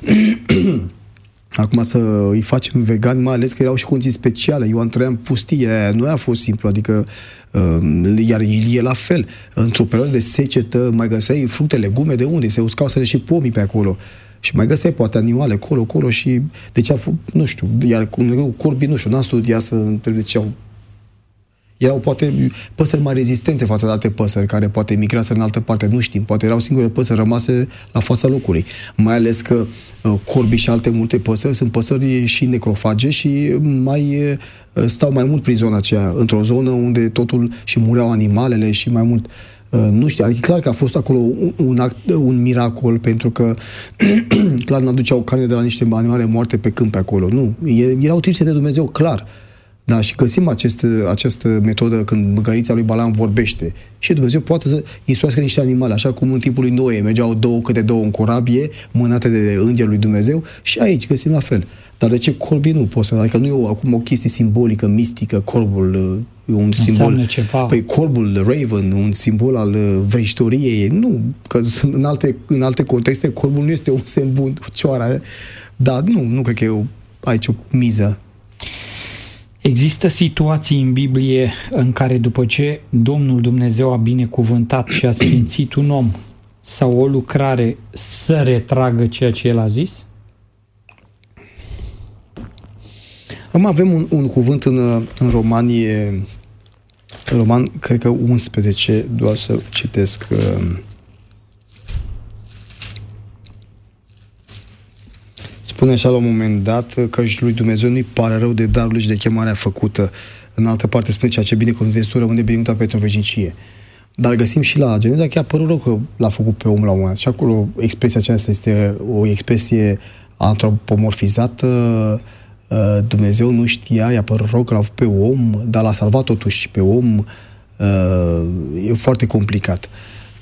Acum să îi facem vegani, mai ales că erau și condiții speciale. Ioan trăia în pustie, nu a fost simplu, adică uh, iar Ilie la fel. Într-o perioadă de secetă mai găseai fructe, legume, de unde? Se uscau să le și pomii pe acolo. Și mai găseai poate animale, colo, colo și de ce a fost, nu știu, iar cu corbii, nu știu, n-am studiat să întreb de ce au. Erau poate păsări mai rezistente față de alte păsări care poate migraseră în altă parte, nu știm. Poate erau singure păsări rămase la fața locului. Mai ales că uh, corbii și alte multe păsări sunt păsări și necrofage și mai uh, stau mai mult prin zona aceea, într-o zonă unde totul și mureau animalele și mai mult. Uh, nu știu, adică clar că a fost acolo un, un, act, un miracol, pentru că clar n-aduceau carne de la niște animale moarte pe câmp pe acolo. Nu, erau tripse de Dumnezeu, clar. Da, și găsim acest, această metodă când măgărița lui Balaam vorbește. Și Dumnezeu poate să instruiască niște animale, așa cum în timpul lui Noe mergeau două câte două în corabie, mânate de îngerul lui Dumnezeu, și aici găsim la fel. Dar de ce corbii nu pot să... Adică nu e o, acum o chestie simbolică, mistică, corbul, un înseamnă simbol... Ceva. Păi corbul, raven, un simbol al vrăjitoriei. Nu, că în alte, în alte contexte corbul nu este un semn bun, cioara. Dar nu, nu cred că e o, aici o miză. Există situații în Biblie în care după ce Domnul Dumnezeu a binecuvântat și a sfințit un om sau o lucrare să retragă ceea ce El a zis? Acum avem un, un cuvânt în, în Romanie, în Roman, cred că unsprezece, doar să citesc. Spune așa la un moment dat că și lui Dumnezeu nu-i pare rău de darul și de chemarea făcută. În altă parte spune ceea ce binecuvântător rămâne binecuvântat pentru veșnicie. Dar găsim și la Geneza că i-a părut rău că l-a făcut pe om la un moment dat. Și acolo expresia aceasta este o expresie antropomorfizată. Dumnezeu nu știa, i-a părut rău că l-a făcut pe om, dar l-a salvat totuși pe om. E foarte complicat.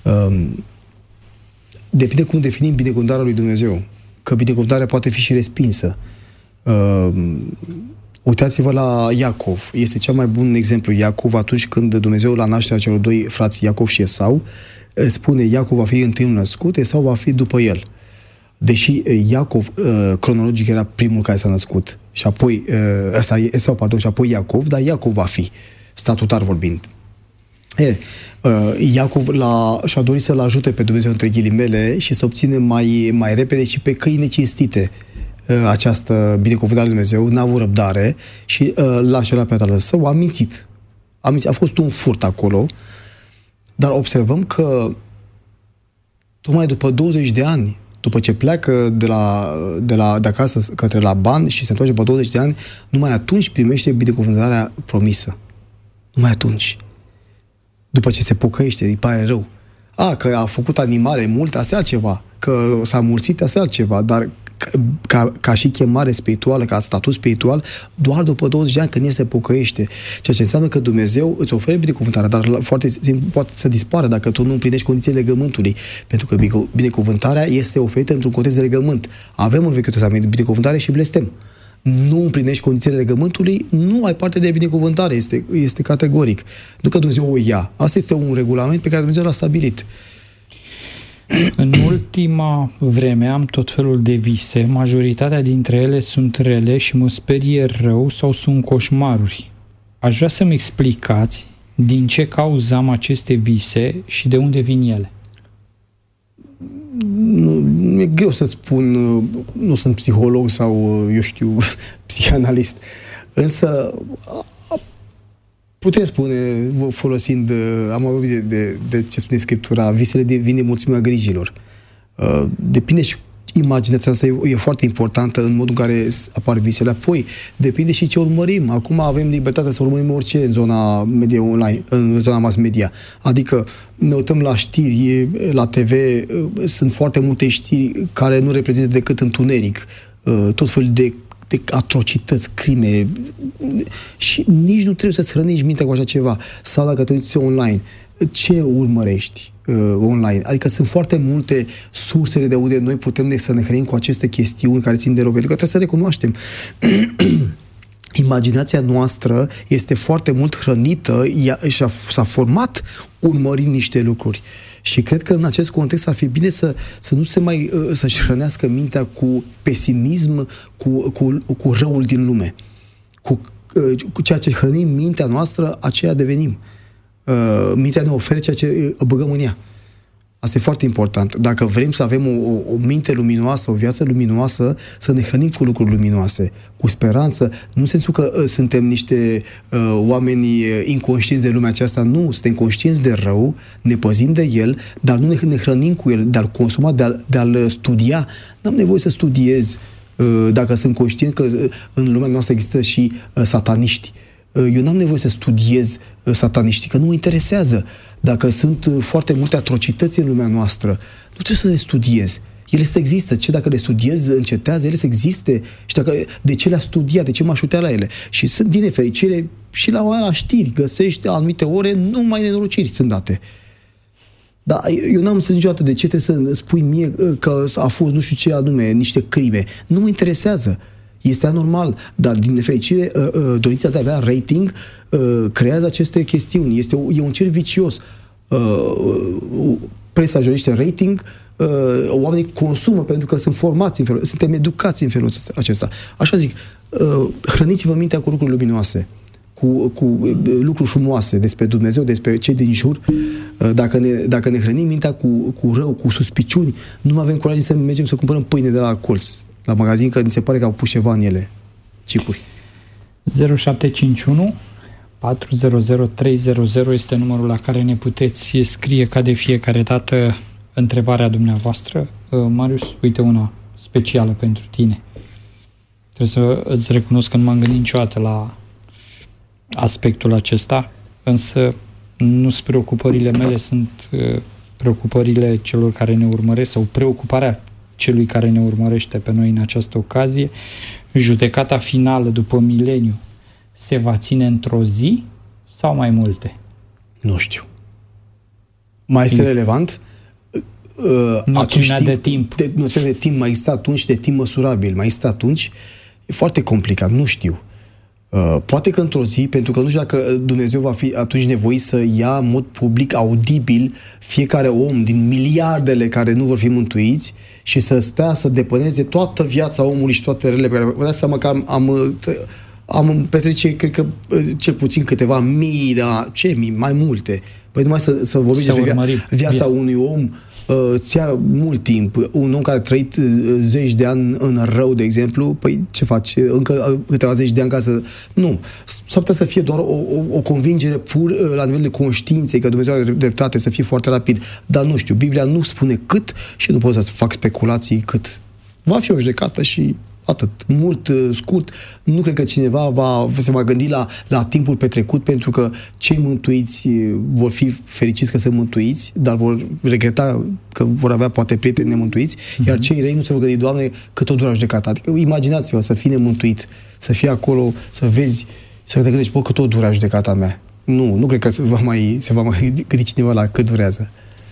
Depinde cum definim binecuvântarea lui Dumnezeu. Că binecuvântarea poate fi și respinsă. Uh, uitați-vă la Iacov. Este cel mai bun exemplu. Iacov, atunci când Dumnezeu la nașterea celor doi frați, Iacov și Esau, spune Iacov va fi întâiul născut, Esau va fi după el. Deși Iacov, uh, cronologic, era primul care s-a născut, și apoi uh, Esau, pardon, și apoi Iacov, dar Iacov va fi, statutar vorbind. E, uh, Iacov l-a, și-a dorit să-l ajute pe Dumnezeu între ghilimele și să obține mai, mai repede și pe căi necinstite uh, această binecuvântare lui Dumnezeu, n-a avut răbdare și uh, l-a înșelat pe tatăl său, a mințit. a mințit. A fost un furt acolo, dar observăm că tocmai după douăzeci de ani, după ce pleacă de, la, de, la, de acasă către Laban și se întoarce după douăzeci de ani, numai atunci primește binecuvântarea promisă. Numai atunci. După ce se pocăiește, îi pare rău. A, că a făcut animale multe, asta e altceva. Că s-a mulțit, asta e altceva. Dar ca, ca și chemare spirituală, ca statut spiritual, doar după douăzeci de ani, când el se pocăiește. Ceea ce înseamnă că Dumnezeu îți oferă binecuvântarea, dar foarte simplu poate să dispară dacă tu nu împlinești condițiile legământului. Pentru că binecuvântarea este oferită într-un context de legământ. Avem în Vechiul Testament binecuvântare și blestem. Nu împlinești condițiile legământului, nu ai parte de binecuvântare. Este, este categoric. Nu că Dumnezeu o ia. Asta este un regulament pe care Dumnezeu l-a stabilit. În ultima vreme am tot felul de vise. Majoritatea dintre ele sunt rele și mă sperie rău sau sunt coșmaruri. Aș vrea să-mi explicați din ce cauză am aceste vise și de unde vin ele. Nu, e greu să spun, nu sunt psiholog sau, eu știu, psihanalist. Însă putem spune, folosind, am vorbit de, de, de ce spune Scriptura, visele devin de mulțimea grijilor. Depinde și imaginația asta, e, e foarte importantă în modul în care apar visele. Apoi, depinde și ce urmărim. Acum avem libertatea să urmărim orice în zona media online, în zona mass media. Adică ne uităm la știri, la T V, sunt foarte multe știri care nu reprezintă decât întuneric. Tot felul de de atrocități, crime și nici nu trebuie să-ți hrănești mintea cu așa ceva. Sau dacă te uiți online, ce urmărești uh, online? Adică sunt foarte multe sursele de unde noi putem să ne hrănim cu aceste chestiuni care țin de rău, pentru că trebuie să recunoaștem. Imaginația noastră este foarte mult hrănită și s-a format urmărind niște lucruri. Și cred că în acest context ar fi bine să, să nu se mai să-și hrănească mintea cu pesimism, cu, cu, cu răul din lume. Cu, cu ceea ce hrănim mintea noastră, aceea devenim. Mintea ne oferă ceea ce băgăm în ea. Asta e foarte important. Dacă vrem să avem o, o minte luminoasă, o viață luminoasă, să ne hrănim cu lucruri luminoase, cu speranță, nu în sensul că uh, suntem niște uh, oameni inconștienți de lumea aceasta, nu, suntem conștienți de rău, ne păzim de el, dar nu ne, ne hrănim cu el, de a-l consuma, de a-l, de a-l studia. N-am nevoie să studiez uh, dacă sunt conștient că uh, în lumea noastră există și uh, sataniști. Uh, eu n-am nevoie să studiez uh, sataniștii, că nu mă interesează. Dacă sunt foarte multe atrocități în lumea noastră, nu trebuie să le studiez. Ele să există. Ce dacă le studiez, încetează, ele să existe. Și dacă, de ce le-a studiat, de ce m-aș uita la ele? Și sunt, din nefericire, și la, la știri, găsești anumite ore, numai nenorociri sunt date. Dar eu n-am înțeles niciodată de ce trebuie să spui mie că a fost nu știu ce anume, niște crime. Nu mă interesează. Este anormal, dar din nefericire dorința de a avea rating creează aceste chestiuni. Este e un cer vicios. Presa juriște rating, oamenii consumă pentru că sunt formați în felul, suntem educați în felul acesta. Așa zic, hrăniți-vă mintea cu lucruri luminoase, cu, cu lucruri frumoase despre Dumnezeu, despre cei din jur. Dacă ne, dacă ne hrănim mintea cu, cu rău, cu suspiciuni, nu mai avem curaj să mergem să cumpărăm pâine de la colț, la magazin, că ni se pare că au pus ceva în ele, chipuri. zero șapte cinci unu patru zero zero trei zero zero este numărul la care ne puteți scrie ca de fiecare dată întrebarea dumneavoastră. Marius, uite una specială pentru tine. Trebuie să îți recunosc că nu m-am gândit niciodată la aspectul acesta, însă nu sunt preocupările mele, sunt preocupările celor care ne urmăresc sau preocuparea celui care ne urmărește pe noi în această ocazie. Judecata finală după mileniu se va ține într-o zi sau mai multe? Nu știu. Mai este relevant? Uh, noțiunea de timp. De, noțiunea de timp mai există atunci, de timp măsurabil. Mai există atunci? E foarte complicat, nu știu. Uh, poate că într-o zi, pentru că nu știu dacă Dumnezeu va fi atunci nevoit să ia în mod public, audibil, fiecare om din miliardele care nu vor fi mântuiți și să stea să depăneze toată viața omului și toate relele pe care vă dați seama că am, am, am petrece, cred că cel puțin câteva mii de ani, ce mii, mai multe. Păi numai să, să vorbim despre via, viața unui om, îți ia mult timp. Un om care a trăit zeci de ani în rău, de exemplu, păi ce faci? Încă câteva zeci de ani ca să... Nu. S-ar putea să fie doar o, o, o convingere pur la nivel de conștiințe, că Dumnezeu are dreptate, să fie foarte rapid. Dar nu știu, Biblia nu spune cât și nu pot să fac speculații cât. Va fi o judecată și Atât. Mult, scurt. Nu cred că cineva va, se va gândi la, la timpul petrecut, pentru că cei mântuiți vor fi fericiți că sunt mântuiți, dar vor regreta că vor avea poate prieteni nemântuiți, mm-hmm. iar cei răi nu se vor gândi, Doamne, cât o dura judecata. Adică imaginați-vă să fii nemântuit, să fii acolo, să vezi, să te gândești, bă, cât o dura judecata mea. Nu, nu cred că se va mai, se va mai gândi cineva la cât durează.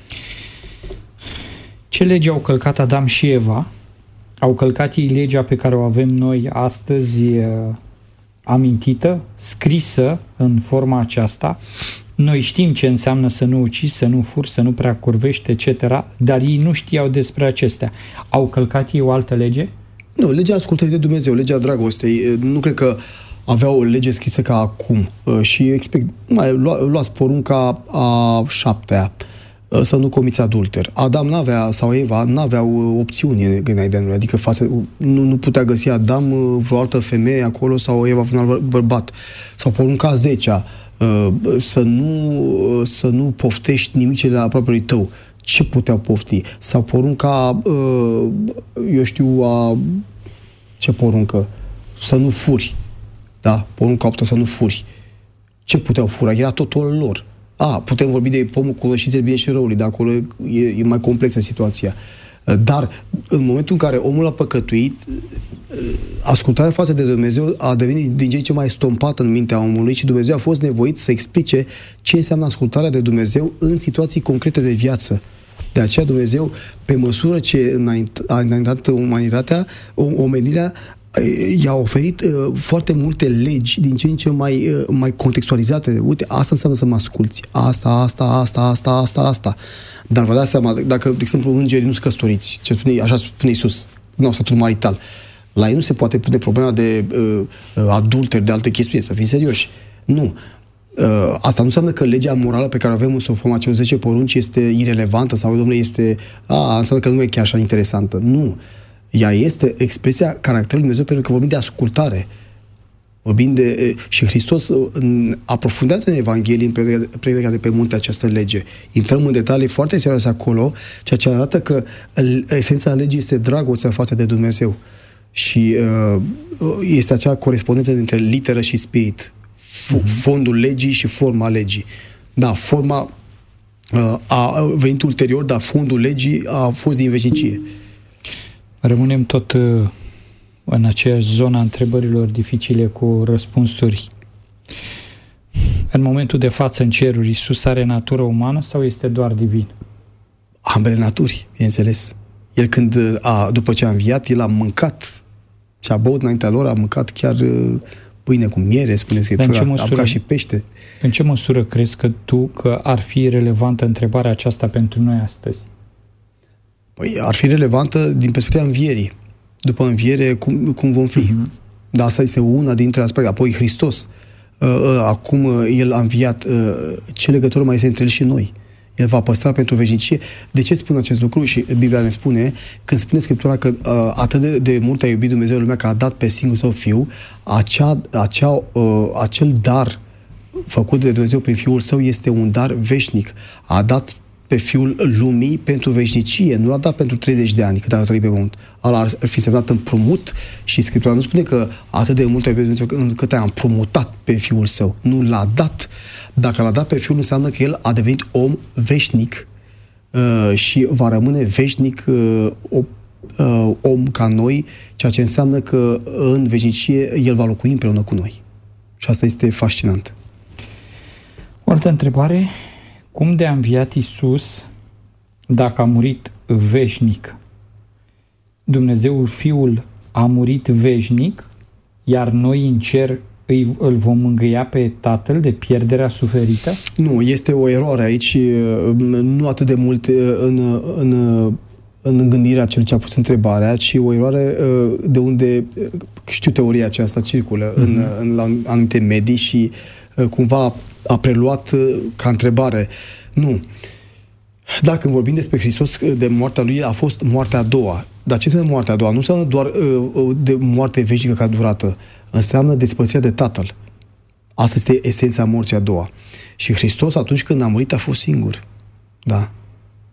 Ce lege au călcat Adam și Eva? Au călcat ei legea pe care o avem noi astăzi amintită, scrisă în forma aceasta. Noi știm ce înseamnă să nu ucizi, să nu furi, să nu prea curvești, et cetera, dar ei nu știau despre acestea. Au călcat ei o altă lege? Nu, legea ascultării de Dumnezeu, legea dragostei. Nu cred că aveau o lege scrisă ca acum. Și expect, mai luați porunca a șaptea, să nu comiți adulter. Adam n-avea, sau Eva, n-aveau opțiuni înaintea lui, adică față, nu, nu putea găsi Adam vreo altă femeie acolo sau Eva vreun alt bărbat. Sau porunca a zecea, să nu, să nu poftești nimic ce de la aproapelui tău. Ce puteau pofti? Sau porunca, eu știu, a, ce poruncă? Să nu furi. Da? Porunca optă, să nu furi. Ce puteau fura? Era totul lor. A, putem vorbi de pomul cunoștinței bine și răului, dar acolo e, e mai complexă situația. Dar în momentul în care omul a păcătuit, ascultarea față de Dumnezeu a devenit din ce în ce mai stompată în mintea omului și Dumnezeu a fost nevoit să explice ce înseamnă ascultarea de Dumnezeu în situații concrete de viață. De aceea Dumnezeu, pe măsură ce a înaintat umanitatea, omenirea, i-a oferit uh, foarte multe legi din ce în ce mai, uh, mai contextualizate. Uite, asta înseamnă să mă asculți. Asta, asta, asta, asta, asta, asta. Dar vă dați seama, dacă, de exemplu, îngerii nu sunt căsătoriți, ce spune, așa spune Iisus, nu au statul marital, la ei nu se poate pune problema de uh, adulter, de alte chestiuni, să fim serioși. Nu. Uh, asta nu înseamnă că legea morală pe care o avem în sofoma celor zece porunci este irelevantă sau, domnule, este... A, înseamnă că nu e chiar așa interesantă. Nu. Ea este expresia caracterului Dumnezeu, pentru că vorbim de ascultare. Vorbim de... Și Hristos aprofundează în Evanghelie, în predica de pe munte, această lege. Intrăm în detalii foarte serioase acolo, ceea ce arată că esența legii este dragostea față de Dumnezeu. Și uh, este acea corespondență dintre literă și spirit. Fondul legii și forma legii. Da, forma uh, a venit ulterior, dar fondul legii a fost din veșnicie. Rămânem tot în aceeași zonă a întrebărilor dificile cu răspunsuri. În momentul de față în ceruri, Iisus are natură umană sau este doar divin? Ambele naturi, bineînțeles. El când a, după ce a înviat, el a mâncat ce a băut înaintea lor, a mâncat chiar pâine cu miere, spune Scriptura, a mâncat și pește. În ce măsură crezi că tu că ar fi relevantă întrebarea aceasta pentru noi astăzi? Păi ar fi relevantă din perspectiva învierii. După înviere, cum, cum vom fi. Uh-huh. Dar asta este una dintre aspecte. Apoi Hristos, uh, uh, acum uh, El a înviat, uh, ce legătură mai este între El și noi? El va păstra pentru veșnicie. De ce spun acest lucru? Și Biblia ne spune, când spune Scriptura că uh, atât de, de mult a iubit Dumnezeu lumea că a dat pe singurul Său Fiu, acea, acea, uh, acel dar făcut de Dumnezeu prin Fiul Său este un dar veșnic. A dat pe Fiul lumii pentru veșnicie, nu l-a dat pentru treizeci de ani cât a trăit pe pământ. Ăla ar fi semnat împrumut și Scriptura nu spune că atât de mult a iubit Dumnezeu încât a împrumutat pe Fiul Său. Nu l-a dat. Dacă l-a dat pe Fiul, înseamnă că El a devenit om veșnic uh, și va rămâne veșnic uh, uh, om ca noi, ceea ce înseamnă că în veșnicie El va locui împreună cu noi. Și asta este fascinant. O altă întrebare. Cum de a înviat Iisus dacă a murit veșnic? Dumnezeul Fiul a murit veșnic, iar noi în cer îi, îl vom mângâia pe Tatăl de pierderea suferită? Nu, este o eroare aici, nu atât de mult în, în, în gândirea celui ce a pus întrebarea, ci o eroare de unde, știu teoria aceasta, circulă mm-hmm. în, în la anumite medii și cumva a preluat ca întrebare. Nu. Dacă vorbim despre Hristos, de moartea Lui, a fost moartea a doua. Dar ce înseamnă moartea a doua? Nu înseamnă doar uh, de moarte veșnică ca durată. Înseamnă despărțirea de Tatăl. Asta este esența morții a doua. Și Hristos, atunci când a murit, a fost singur. Da.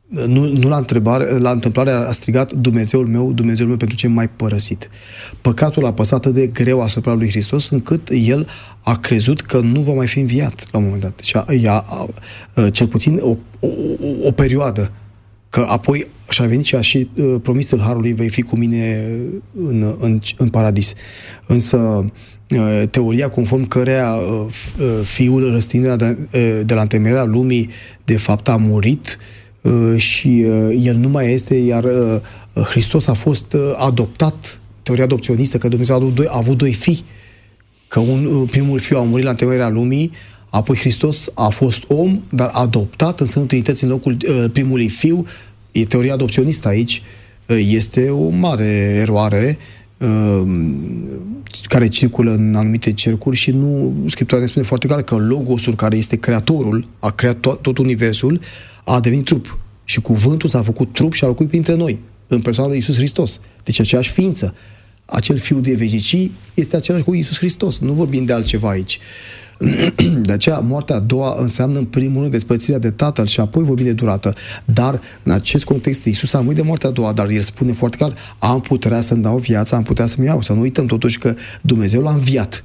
nu, nu la, întrebare, la întâmplare a strigat Dumnezeul meu, Dumnezeul meu, pentru ce m-ai părăsit. Păcatul a apăsat atât de greu asupra lui Hristos încât el a crezut că nu va mai fi înviat la un moment dat. Și a, a, a, a, cel puțin o, o, o perioadă. Că apoi și-a venit și a și uh, promis tâlharului, vei fi cu mine în, în, în paradis. Însă uh, teoria conform cărea uh, fiul răstignirea de, uh, de la întemeierea lumii de fapt a murit uh, și uh, el nu mai este, iar uh, Hristos a fost uh, adoptat, teoria adopționistă, că Dumnezeu a avut doi, a avut doi fii, că un, uh, primul fiu a murit la întemeierea lumii, apoi Hristos a fost om, dar adoptat în sânul Trinității în locul uh, primului fiu. E teoria adopționistă aici. Uh, este o mare eroare uh, care circulă în anumite cercuri și nu, Scriptura ne spune foarte clar că Logosul, care este creatorul, a creat to- tot universul, a devenit trup. Și cuvântul s-a făcut trup și a locuit printre noi, în persoana lui Iisus Hristos. Deci aceeași ființă. Acel fiu de vecicii este același cu Iisus Hristos. Nu vorbim de altceva aici. De aceea, moartea a doua înseamnă în primul rând despărțirea de Tatăl și apoi vorbim de durată. Dar, în acest context, Iisus a murit de moartea a doua, dar El spune foarte clar, am putea să-mi dau viața, am putea să-mi iau. Să nu uităm totuși că Dumnezeu l-a înviat.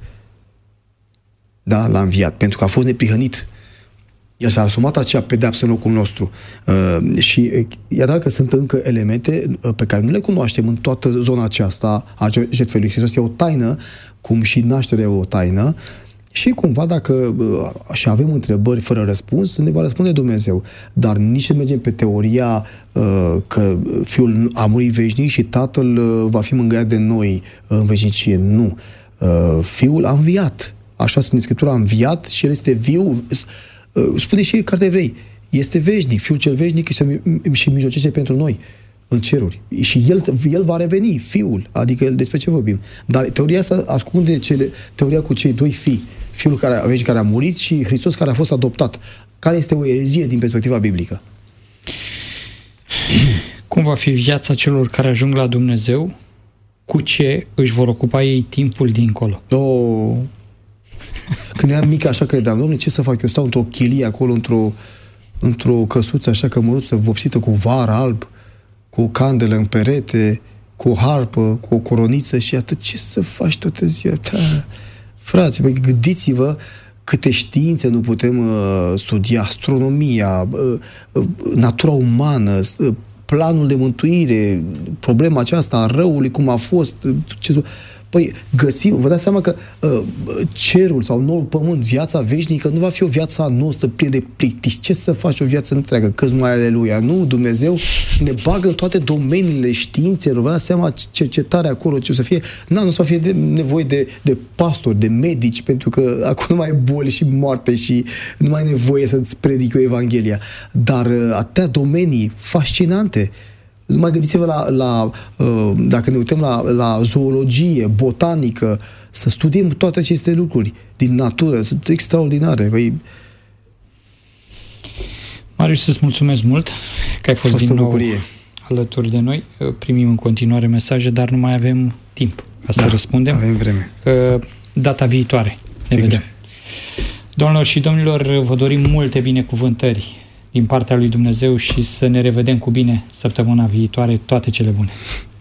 Da, l-a înviat, pentru că a fost neprihănit. El s-a asumat acea pedeapsă în locul nostru. Uh, și e adevărat că sunt încă elemente pe care nu le cunoaștem în toată zona aceasta a jertfei lui Hristos. E o taină, cum și nașterea e o taină. Și cumva dacă uh, și avem întrebări fără răspuns, ne va răspunde Dumnezeu. Dar nici să mergem pe teoria uh, că Fiul a murit veșnic și Tatăl uh, va fi mângâiat de noi uh, în veșnicie. Nu. Uh, Fiul a înviat. Așa spune Scriptura, a înviat și El este viu. Uh, spune și Cartea Evrei. Este veșnic. Fiul cel veșnic și mijlocește pentru noi în ceruri. Și el, el va reveni, Fiul. Adică despre ce vorbim. Dar teoria asta ascunde cele, teoria cu cei doi fii. Fiul care, care a murit și Hristos care a fost adoptat. Care este o erezie din perspectiva biblică? Cum va fi viața celor care ajung la Dumnezeu? Cu ce își vor ocupa ei timpul dincolo? Oh. Când eram mic așa credeam, Doamne, ce să fac? Eu stau într-o chilie acolo, într-o, într-o căsuță așa cămăruță, vopsită cu var alb, cu o candelă în perete, cu o harpă, cu o coroniță și atât. Ce să faci toată ziua? Da. Frați, bă, gândiți-vă câte științe nu putem uh, studia, astronomia, uh, uh, natura umană, uh, planul de mântuire, problema aceasta a răului, cum a fost. Uh, ce... Păi, găsim, vă dați seama că uh, cerul sau noul pământ, viața veșnică, nu va fi o viață a noastră plină de plictici. Ce să faci o viață întreagă? Că-ți mai aleluia. Nu, Dumnezeu ne bagă în toate domeniile științelor. Vă dați seama cercetarea acolo, ce o să fie. Na, nu o să fie de, nevoie de, de pastori, de medici, pentru că acum nu mai e boli și moarte și nu mai e nevoie să-ți predic eu Evanghelia. Dar uh, atâtea domenii fascinante. Nu mai gândiți-vă la, la uh, dacă ne uităm la, la zoologie, botanică, să studiem toate aceste lucruri din natură, sunt extraordinare. Păi... Marius, îți mulțumesc mult că ai fost, fost din nou bucurie. Alături de noi. Primim în continuare mesaje, dar nu mai avem timp ca da, să răspundem. Avem vreme. Data viitoare. Sigur. Ne vedem. Doamnelor și domnilor, vă dorim multe binecuvântări din partea lui Dumnezeu și să ne revedem cu bine săptămâna viitoare. Toate cele bune!